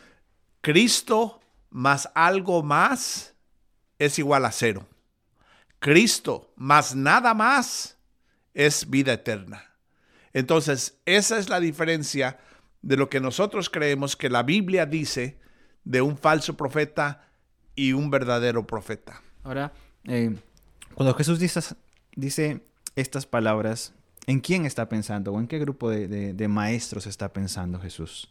Cristo más algo más es igual a cero. Cristo más nada más es vida eterna. Entonces, esa es la diferencia de lo que nosotros creemos que la Biblia dice de un falso profeta y un verdadero profeta. Ahora, cuando Jesús dice estas palabras, ¿en quién está pensando o en qué grupo de maestros está pensando Jesús?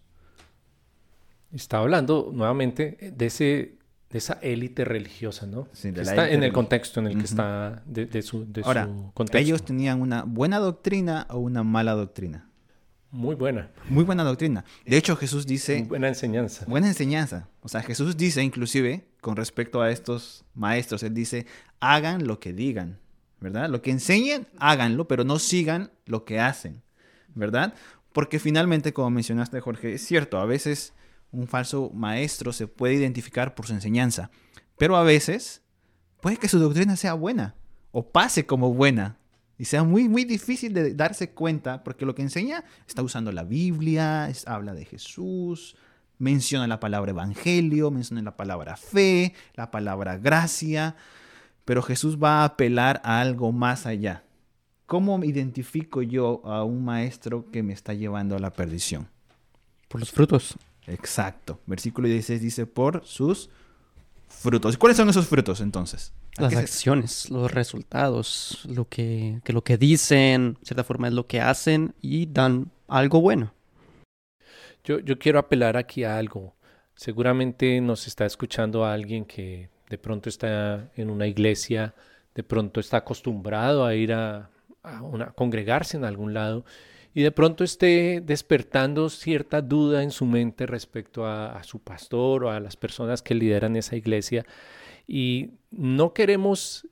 Está hablando nuevamente de esa élite religiosa, ¿no? Sí, de está en el contexto en el que está de su contexto. ¿Ellos tenían una buena doctrina o una mala doctrina? Muy buena. Muy buena doctrina. De hecho, Jesús dice... Buena enseñanza. Buena enseñanza. O sea, Jesús dice, inclusive, con respecto a estos maestros, Él dice, hagan lo que digan, ¿verdad? Lo que enseñen, háganlo, pero no sigan lo que hacen, ¿verdad? Porque finalmente, como mencionaste, Jorge, es cierto, a veces un falso maestro se puede identificar por su enseñanza, pero a veces puede que su doctrina sea buena o pase como buena y sea muy, muy difícil de darse cuenta porque lo que enseña está usando la Biblia, habla de Jesús, menciona la palabra evangelio, menciona la palabra fe, la palabra gracia, pero Jesús va a apelar a algo más allá. ¿Cómo identifico yo a un maestro que me está llevando a la perdición? Por los frutos. Exacto. Versículo 16 dice, por sus frutos. ¿Cuáles son esos frutos entonces? Las acciones, los resultados, lo que dicen, de cierta forma es lo que hacen y dan algo bueno. Yo quiero apelar aquí a algo. Seguramente nos está escuchando a alguien que de pronto está en una iglesia, de pronto está acostumbrado a ir a congregarse en algún lado y de pronto esté despertando cierta duda en su mente respecto a su pastor o a las personas que lideran esa iglesia. Y no queremos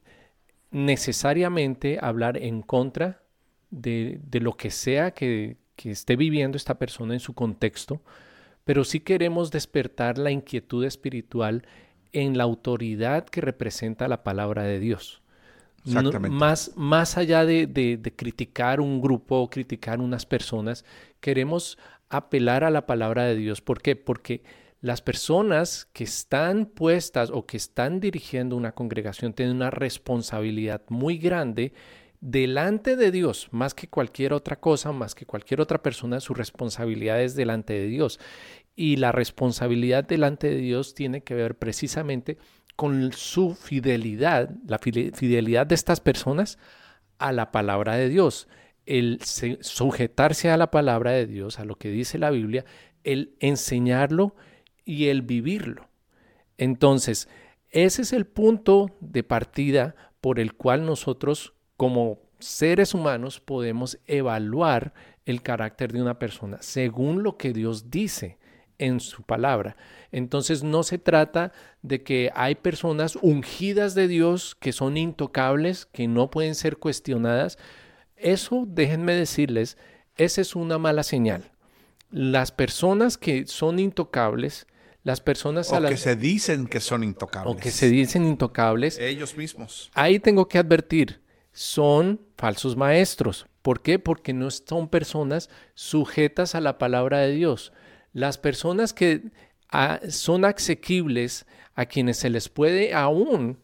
necesariamente hablar en contra de lo que sea que esté viviendo esta persona en su contexto, pero sí queremos despertar la inquietud espiritual en la autoridad que representa la palabra de Dios. Exactamente. Más allá de criticar un grupo o criticar unas personas, queremos apelar a la palabra de Dios. ¿Por qué? Porque las personas que están puestas o que están dirigiendo una congregación tienen una responsabilidad muy grande delante de Dios, más que cualquier otra cosa, más que cualquier otra persona. Su responsabilidad es delante de Dios. Y la responsabilidad delante de Dios tiene que ver precisamente con su fidelidad, la fidelidad de estas personas a la palabra de Dios. El sujetarse a la palabra de Dios, a lo que dice la Biblia, el enseñarlo y el vivirlo. Entonces, ese es el punto de partida por el cual nosotros como seres humanos podemos evaluar el carácter de una persona según lo que Dios dice en su palabra. Entonces no se trata de que hay personas ungidas de Dios que son intocables, que no pueden ser cuestionadas. Eso, déjenme decirles, esa es una mala señal. Las personas que son intocables, las personas que se dicen que son intocables. O que se dicen intocables. Ellos mismos. Ahí tengo que advertir, son falsos maestros. ¿Por qué? Porque no son personas sujetas a la palabra de Dios. Las personas que son asequibles, a quienes se les puede aún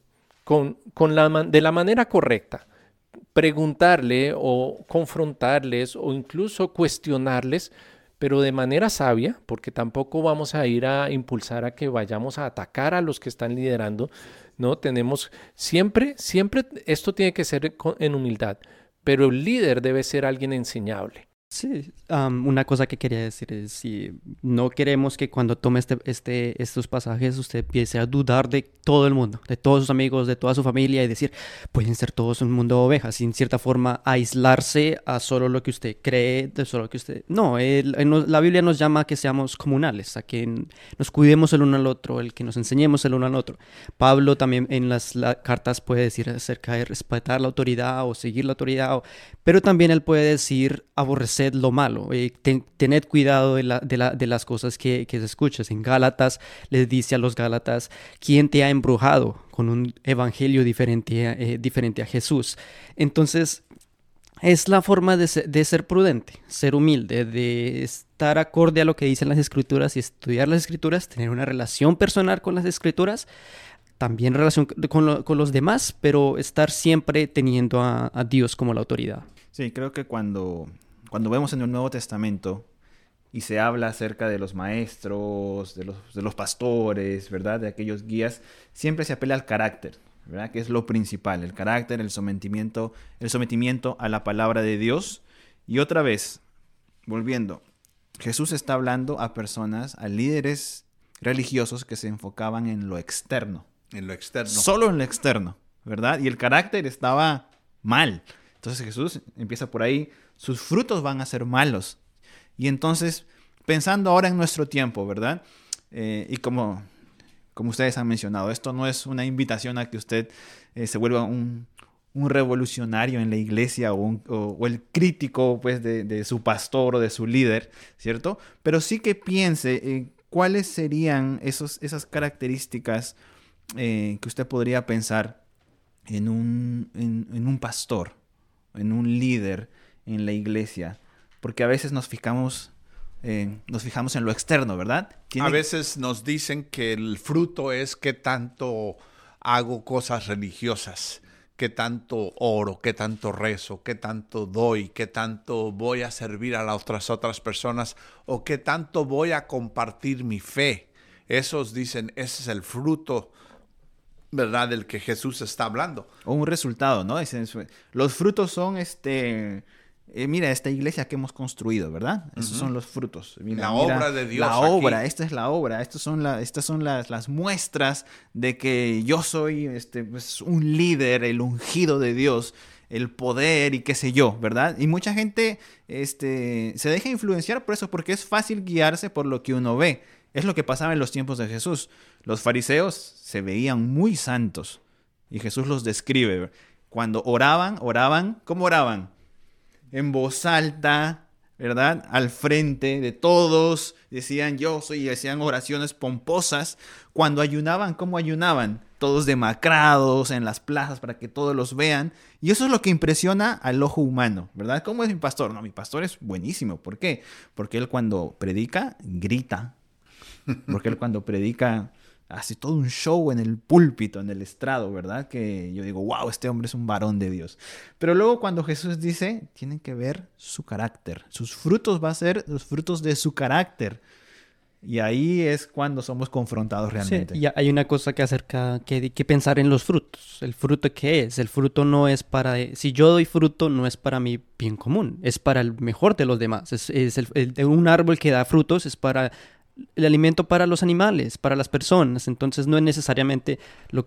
de la manera correcta preguntarle o confrontarles o incluso cuestionarles, pero de manera sabia, porque tampoco vamos a ir a impulsar a que vayamos a atacar a los que están liderando, ¿no? Tenemos siempre esto tiene que ser en humildad, pero el líder debe ser alguien enseñable. Sí, una cosa que quería decir es, si no queremos que cuando tome estos pasajes usted empiece a dudar de todo el mundo, de todos sus amigos, de toda su familia y decir, pueden ser todos un mundo de ovejas, y en cierta forma aislarse a solo lo que usted cree, de solo que usted... No, la Biblia nos llama a que seamos comunales, a que nos cuidemos el uno al otro, el que nos enseñemos el uno al otro. Pablo también en las cartas puede decir acerca de respetar la autoridad o seguir la autoridad, pero también él puede decir aborrecer lo malo, tened cuidado de las cosas que se escuchas. En Gálatas les dice a los Gálatas, ¿quién te ha embrujado con un evangelio diferente a Jesús? Entonces es la forma de ser prudente, ser humilde, de estar acorde a lo que dicen las Escrituras y estudiar las Escrituras, tener una relación personal con las Escrituras, también relación con los demás, pero estar siempre teniendo a Dios como la autoridad. Sí, creo que cuando vemos en el Nuevo Testamento y se habla acerca de los maestros, de los pastores, ¿verdad? De aquellos guías, siempre se apela al carácter, ¿verdad? Que es lo principal, el carácter, el sometimiento a la palabra de Dios. Y otra vez, volviendo, Jesús está hablando a personas, a líderes religiosos que se enfocaban en lo externo. En lo externo. Solo en lo externo, ¿verdad? Y el carácter estaba mal. Entonces Jesús empieza por ahí, sus frutos van a ser malos. Y entonces, pensando ahora en nuestro tiempo, ¿verdad? Y como ustedes han mencionado, esto no es una invitación a que usted se vuelva un revolucionario en la iglesia o el crítico pues, de su pastor o de su líder, ¿cierto? Pero sí que piense cuáles serían esas características que usted podría pensar en un pastor, en un líder en la iglesia, porque a veces nos fijamos en lo externo, ¿verdad? A veces nos dicen que el fruto es qué tanto hago cosas religiosas, qué tanto oro, qué tanto rezo, qué tanto doy, qué tanto voy a servir a las otras personas o qué tanto voy a compartir mi fe. Esos dicen, ese es el fruto, ¿verdad?, del que Jesús está hablando. O un resultado, ¿no? Los frutos son mira, esta iglesia que hemos construido, ¿verdad? Esos son los frutos. Mira, obra de Dios. La obra, esta es la obra. Estas son las muestras de que yo soy pues, un líder, el ungido de Dios, el poder y qué sé yo, ¿verdad? Y mucha gente se deja influenciar por eso, porque es fácil guiarse por lo que uno ve. Es lo que pasaba en los tiempos de Jesús. Los fariseos se veían muy santos y Jesús los describe. Cuando oraban, ¿cómo oraban? En voz alta, ¿verdad? Al frente de todos, decían yo soy, y hacían oraciones pomposas. Cuando ayunaban, ¿cómo ayunaban? Todos demacrados en las plazas para que todos los vean. Y eso es lo que impresiona al ojo humano, ¿verdad? ¿Cómo es mi pastor? No, mi pastor es buenísimo. ¿Por qué? Porque él cuando predica, grita. Porque él cuando predica hace todo un show en el púlpito, en el estrado, ¿verdad? Que yo digo, wow, este hombre es un varón de Dios. Pero luego cuando Jesús dice, tienen que ver su carácter. Sus frutos va a ser los frutos de su carácter. Y ahí es cuando somos confrontados realmente. Sí, y hay una cosa que pensar en los frutos. ¿El fruto qué es? El fruto no es para... Si yo doy fruto, no es para mi bien común. Es para el mejor de los demás. Un árbol que da frutos es para... el alimento para los animales, para las personas. Entonces no es necesariamente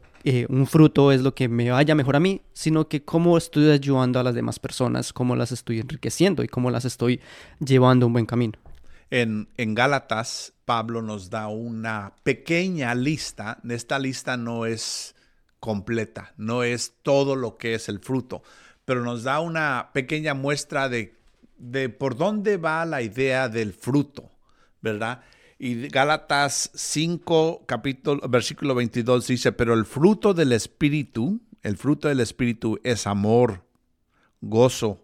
un fruto es lo que me vaya mejor a mí, sino que cómo estoy ayudando a las demás personas, cómo las estoy enriqueciendo y cómo las estoy llevando a un buen camino. En Gálatas, Pablo nos da una pequeña lista. Esta lista no es completa, no es todo lo que es el fruto, pero nos da una pequeña muestra de por dónde va la idea del fruto, ¿verdad? Y Gálatas 5, versículo 22 dice, pero el fruto del Espíritu es amor, gozo,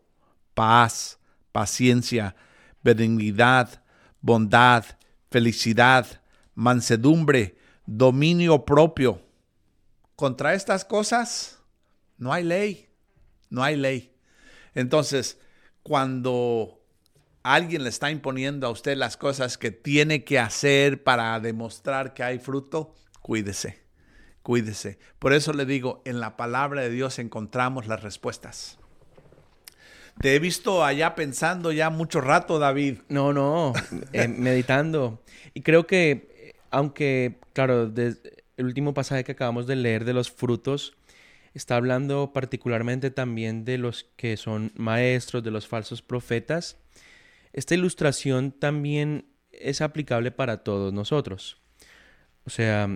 paz, paciencia, benignidad, bondad, felicidad, mansedumbre, dominio propio. Contra estas cosas no hay ley, no hay ley. Entonces, cuando alguien le está imponiendo a usted las cosas que tiene que hacer para demostrar que hay fruto, cuídese, cuídese. Por eso le digo, en la palabra de Dios encontramos las respuestas. Te he visto allá pensando ya mucho rato, David. No, meditando. Y creo que, aunque, claro, el último pasaje que acabamos de leer de los frutos está hablando particularmente también de los que son maestros, de los falsos profetas. Esta ilustración también es aplicable para todos nosotros. O sea,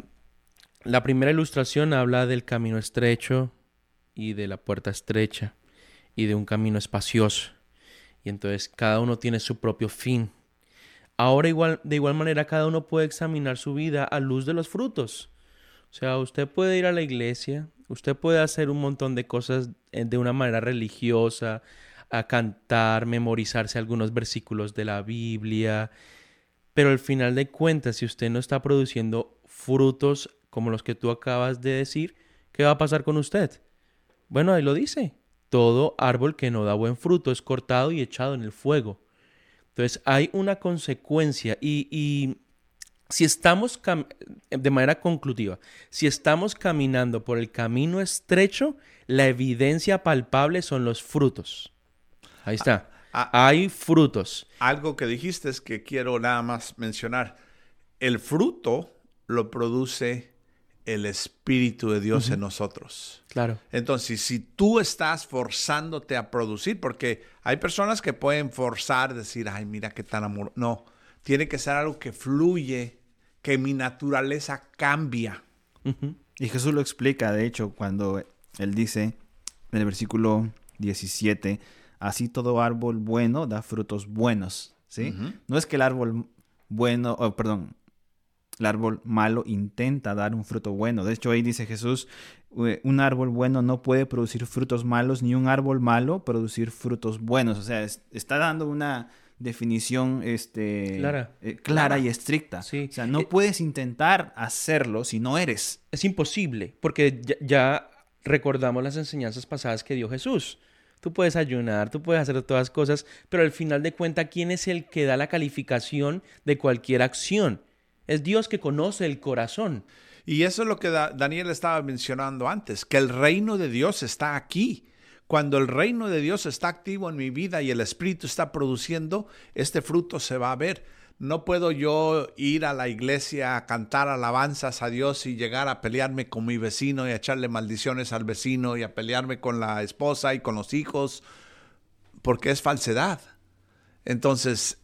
la primera ilustración habla del camino estrecho y de la puerta estrecha y de un camino espacioso. Y entonces cada uno tiene su propio fin. Ahora de igual manera cada uno puede examinar su vida a luz de los frutos. O sea, usted puede ir a la iglesia, usted puede hacer un montón de cosas de una manera religiosa, a cantar, memorizarse algunos versículos de la Biblia, pero al final de cuentas, si usted no está produciendo frutos como los que tú acabas de decir, ¿qué va a pasar con usted? Bueno, ahí lo dice, todo árbol que no da buen fruto es cortado y echado en el fuego. Entonces hay una consecuencia y si estamos, de manera conclusiva, si estamos caminando por el camino estrecho, la evidencia palpable son los frutos. Ahí está. Hay frutos. Algo que dijiste es que quiero nada más mencionar. El fruto lo produce el Espíritu de Dios en nosotros. Claro. Entonces, si tú estás forzándote a producir, porque hay personas que pueden forzar, decir, ay, mira qué tan amor. No, tiene que ser algo que fluye, que mi naturaleza cambia. Y Jesús lo explica, de hecho, cuando él dice en el versículo 17, así todo árbol bueno da frutos buenos, ¿sí? No es que el árbol el árbol malo intenta dar un fruto bueno. De hecho, ahí dice Jesús, un árbol bueno no puede producir frutos malos, ni un árbol malo producir frutos buenos. O sea, está dando una definición clara y estricta. Sí. O sea, no puedes intentar hacerlo si no eres. Es imposible, porque ya recordamos las enseñanzas pasadas que dio Jesús. Tú puedes ayunar, tú puedes hacer todas cosas, pero al final de cuentas, ¿quién es el que da la calificación de cualquier acción? Es Dios que conoce el corazón. Y eso es lo que Daniel estaba mencionando antes, que el reino de Dios está aquí. Cuando el reino de Dios está activo en mi vida y el Espíritu está produciendo, este fruto se va a ver. No puedo yo ir a la iglesia a cantar alabanzas a Dios y llegar a pelearme con mi vecino y a echarle maldiciones al vecino y a pelearme con la esposa y con los hijos, porque es falsedad. Entonces,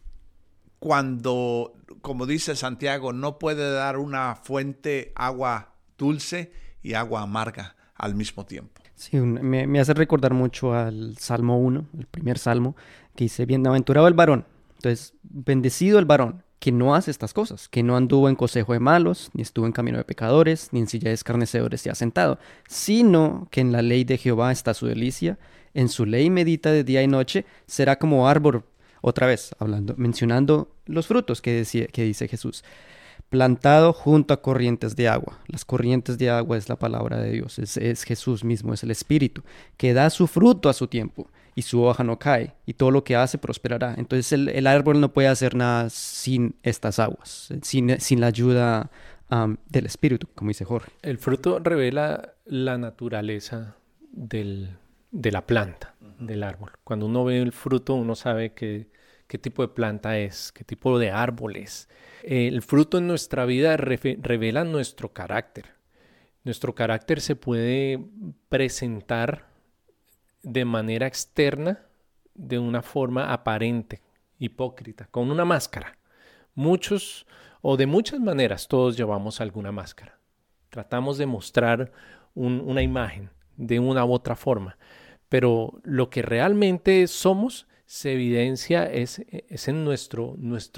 cuando, como dice Santiago, no puede dar una fuente agua dulce y agua amarga al mismo tiempo. Sí, me hace recordar mucho al Salmo 1, el primer salmo, que dice, bienaventurado el varón. Entonces, bendecido el varón que no hace estas cosas, que no anduvo en consejo de malos, ni estuvo en camino de pecadores, ni en silla de escarnecedores se ha sentado, sino que en la ley de Jehová está su delicia, en su ley medita de día y noche, será como árbol, otra vez mencionando los frutos que dice Jesús, plantado junto a corrientes de agua. Las corrientes de agua es la palabra de Dios, es Jesús mismo, es el Espíritu, que da su fruto a su tiempo. Y su hoja no cae, y todo lo que hace prosperará. Entonces el árbol no puede hacer nada sin estas aguas, sin la ayuda del Espíritu, como dice Jorge. El fruto revela la naturaleza de la planta, del árbol. Cuando uno ve el fruto, uno sabe qué tipo de planta es, qué tipo de árbol es. El fruto en nuestra vida revela nuestro carácter. Nuestro carácter se puede presentar de manera externa, de una forma aparente, hipócrita, con una máscara. Muchos, o de muchas maneras, todos llevamos alguna máscara. Tratamos de mostrar una imagen de una u otra forma, pero lo que realmente somos se evidencia es en nuestro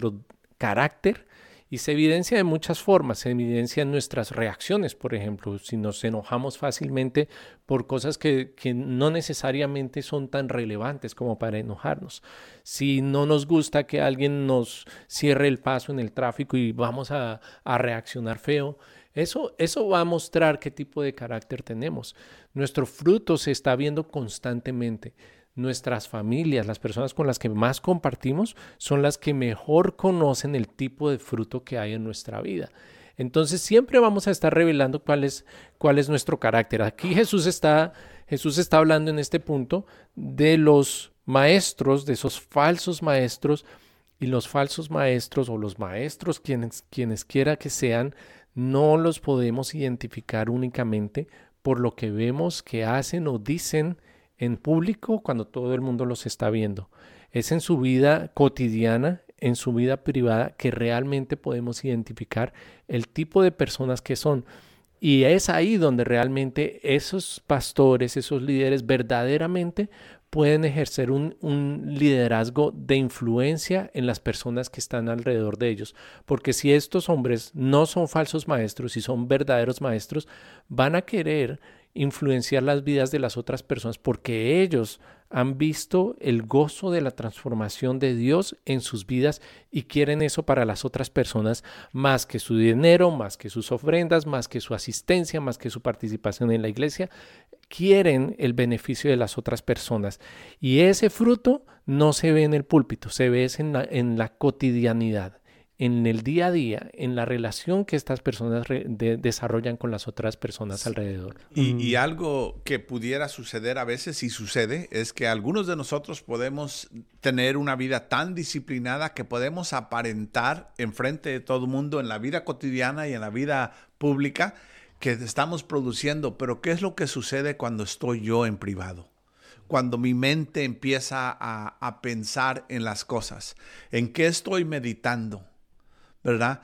carácter, y se evidencia de muchas formas. Se evidencia en nuestras reacciones, por ejemplo, si nos enojamos fácilmente por cosas que no necesariamente son tan relevantes como para enojarnos. Si no nos gusta que alguien nos cierre el paso en el tráfico y vamos a reaccionar feo, eso va a mostrar qué tipo de carácter tenemos. Nuestro fruto se está viendo constantemente. Nuestras familias, las personas con las que más compartimos, son las que mejor conocen el tipo de fruto que hay en nuestra vida. Entonces siempre vamos a estar revelando cuál es nuestro carácter. Aquí Jesús está hablando en este punto de los maestros, de esos falsos maestros, y los falsos maestros o los maestros quienes quiera que sean, no los podemos identificar únicamente por lo que vemos que hacen o dicen en público cuando todo el mundo los está viendo. Es en su vida cotidiana, en su vida privada, que realmente podemos identificar el tipo de personas que son. Y es ahí donde realmente esos pastores, esos líderes verdaderamente pueden ejercer un liderazgo de influencia en las personas que están alrededor de ellos. Porque si estos hombres no son falsos maestros y son verdaderos maestros, van a querer influenciar las vidas de las otras personas porque ellos han visto el gozo de la transformación de Dios en sus vidas y quieren eso para las otras personas más que su dinero, más que sus ofrendas, más que su asistencia, más que su participación en la iglesia. Quieren el beneficio de las otras personas y ese fruto no se ve en el púlpito, se ve en la cotidianidad, en el día a día, en la relación que estas personas desarrollan con las otras personas alrededor. Y algo que pudiera suceder a veces, y sucede, es que algunos de nosotros podemos tener una vida tan disciplinada que podemos aparentar enfrente de todo el mundo en la vida cotidiana y en la vida pública que estamos produciendo. Pero ¿qué es lo que sucede cuando estoy yo en privado? Cuando mi mente empieza a pensar en las cosas, ¿en qué estoy meditando? ¿Verdad?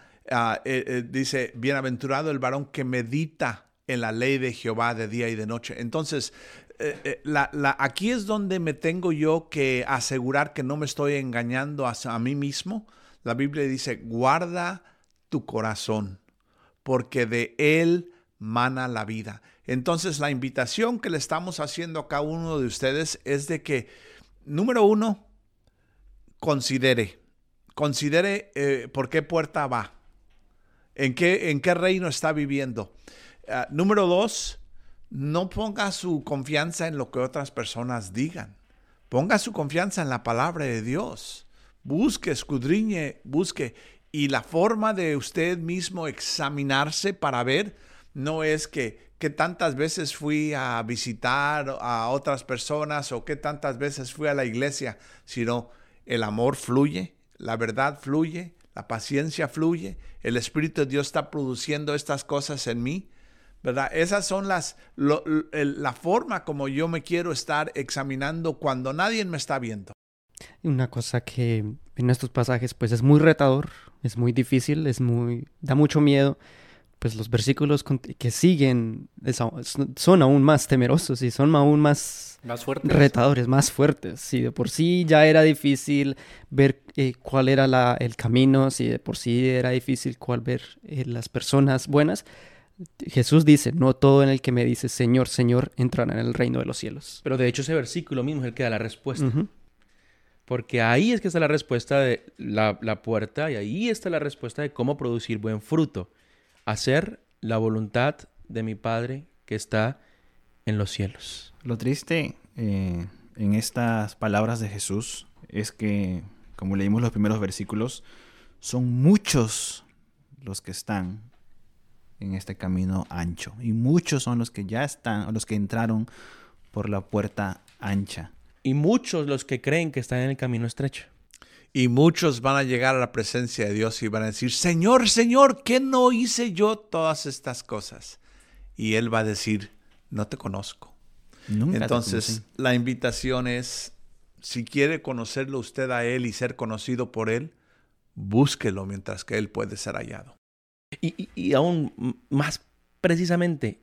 Dice, bienaventurado el varón que medita en la ley de Jehová de día y de noche. Entonces, aquí es donde me tengo yo que asegurar que no me estoy engañando a mí mismo. La Biblia dice, guarda tu corazón, porque de él mana la vida. Entonces, la invitación que le estamos haciendo a cada uno de ustedes es de que, número uno, considere por qué puerta va, en qué reino está viviendo. Número dos, no ponga su confianza en lo que otras personas digan. Ponga su confianza en la palabra de Dios. Busque, escudriñe, busque. Y la forma de usted mismo examinarse para ver no es que tantas veces fui a visitar a otras personas o que tantas veces fui a la iglesia, sino el amor fluye, la verdad fluye, la paciencia fluye, el Espíritu de Dios está produciendo estas cosas en mí, ¿verdad? Esas son la forma como yo me quiero estar examinando cuando nadie me está viendo. Una cosa que en estos pasajes pues es muy retador, es muy difícil, da mucho miedo. Pues los versículos que siguen son aún más temerosos y son aún más fuertes, retadores, más fuertes. Si de por sí ya era difícil ver cuál era el camino, si de por sí era difícil ver las personas buenas, Jesús dice, no todo en el que me dice Señor, Señor, entrará en el reino de los cielos. Pero de hecho ese versículo mismo es el que da la respuesta. Uh-huh. Porque ahí es que está la respuesta de la puerta y ahí está la respuesta de cómo producir buen fruto. Hacer la voluntad de mi Padre que está en los cielos. Lo triste en estas palabras de Jesús es que, como leímos los primeros versículos, son muchos los que están en este camino ancho. Y muchos son los que ya están, los que entraron por la puerta ancha. Y muchos los que creen que están en el camino estrecho. Y muchos van a llegar a la presencia de Dios y van a decir, Señor, Señor, ¿qué no hice yo todas estas cosas? Y Él va a decir, no te conozco. Nunca. Entonces, la invitación es, si quiere conocerlo usted a Él y ser conocido por Él, búsquelo mientras que Él puede ser hallado. Y aún más precisamente,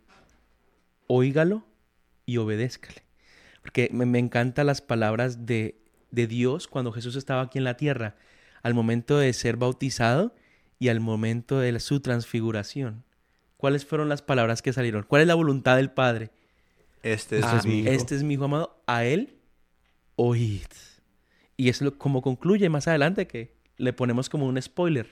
óigalo y obedézcale. Porque me encantan las palabras de Dios cuando Jesús estaba aquí en la tierra, al momento de ser bautizado y al momento de su transfiguración. ¿Cuáles fueron las palabras que salieron? ¿Cuál es la voluntad del Padre? Este es mi hijo amado, a él oíd. Y es como concluye más adelante, que le ponemos como un spoiler.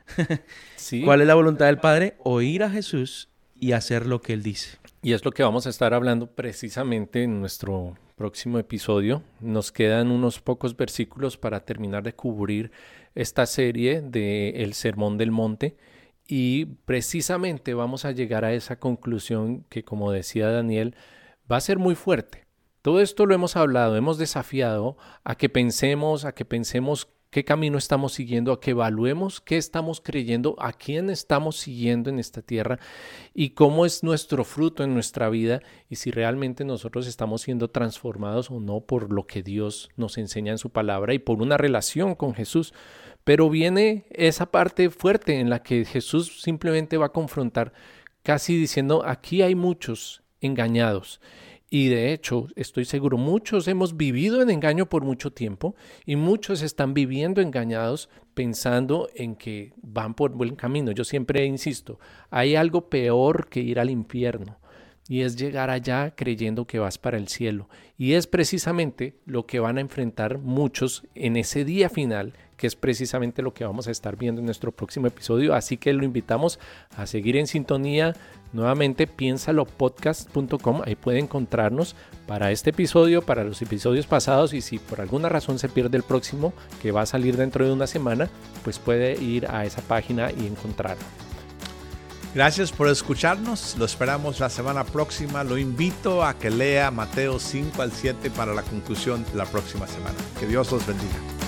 Sí. ¿Cuál es la voluntad del Padre? Oír a Jesús y hacer lo que Él dice. Y es lo que vamos a estar hablando precisamente en nuestro próximo episodio. Nos quedan unos pocos versículos para terminar de cubrir esta serie del Sermón del Monte. Y precisamente vamos a llegar a esa conclusión que, como decía Daniel, va a ser muy fuerte. Todo esto lo hemos hablado, hemos desafiado a que pensemos qué camino estamos siguiendo, a que evaluemos qué estamos creyendo, a quién estamos siguiendo en esta tierra y cómo es nuestro fruto en nuestra vida y si realmente nosotros estamos siendo transformados o no por lo que Dios nos enseña en su palabra y por una relación con Jesús. Pero viene esa parte fuerte en la que Jesús simplemente va a confrontar, casi diciendo, aquí hay muchos engañados. Y de hecho, estoy seguro, muchos hemos vivido en engaño por mucho tiempo y muchos están viviendo engañados pensando en que van por buen camino. Yo siempre insisto, hay algo peor que ir al infierno y es llegar allá creyendo que vas para el cielo. Y es precisamente lo que van a enfrentar muchos en ese día final, que es precisamente lo que vamos a estar viendo en nuestro próximo episodio. Así que lo invitamos a seguir en sintonía. Nuevamente, piensalopodcast.com, ahí puede encontrarnos para este episodio, para los episodios pasados, y si por alguna razón se pierde el próximo, que va a salir dentro de una semana, pues puede ir a esa página y encontrarlo. Gracias por escucharnos, lo esperamos la semana próxima. Lo invito a que lea Mateo 5 al 7 para la conclusión de la próxima semana. Que Dios los bendiga.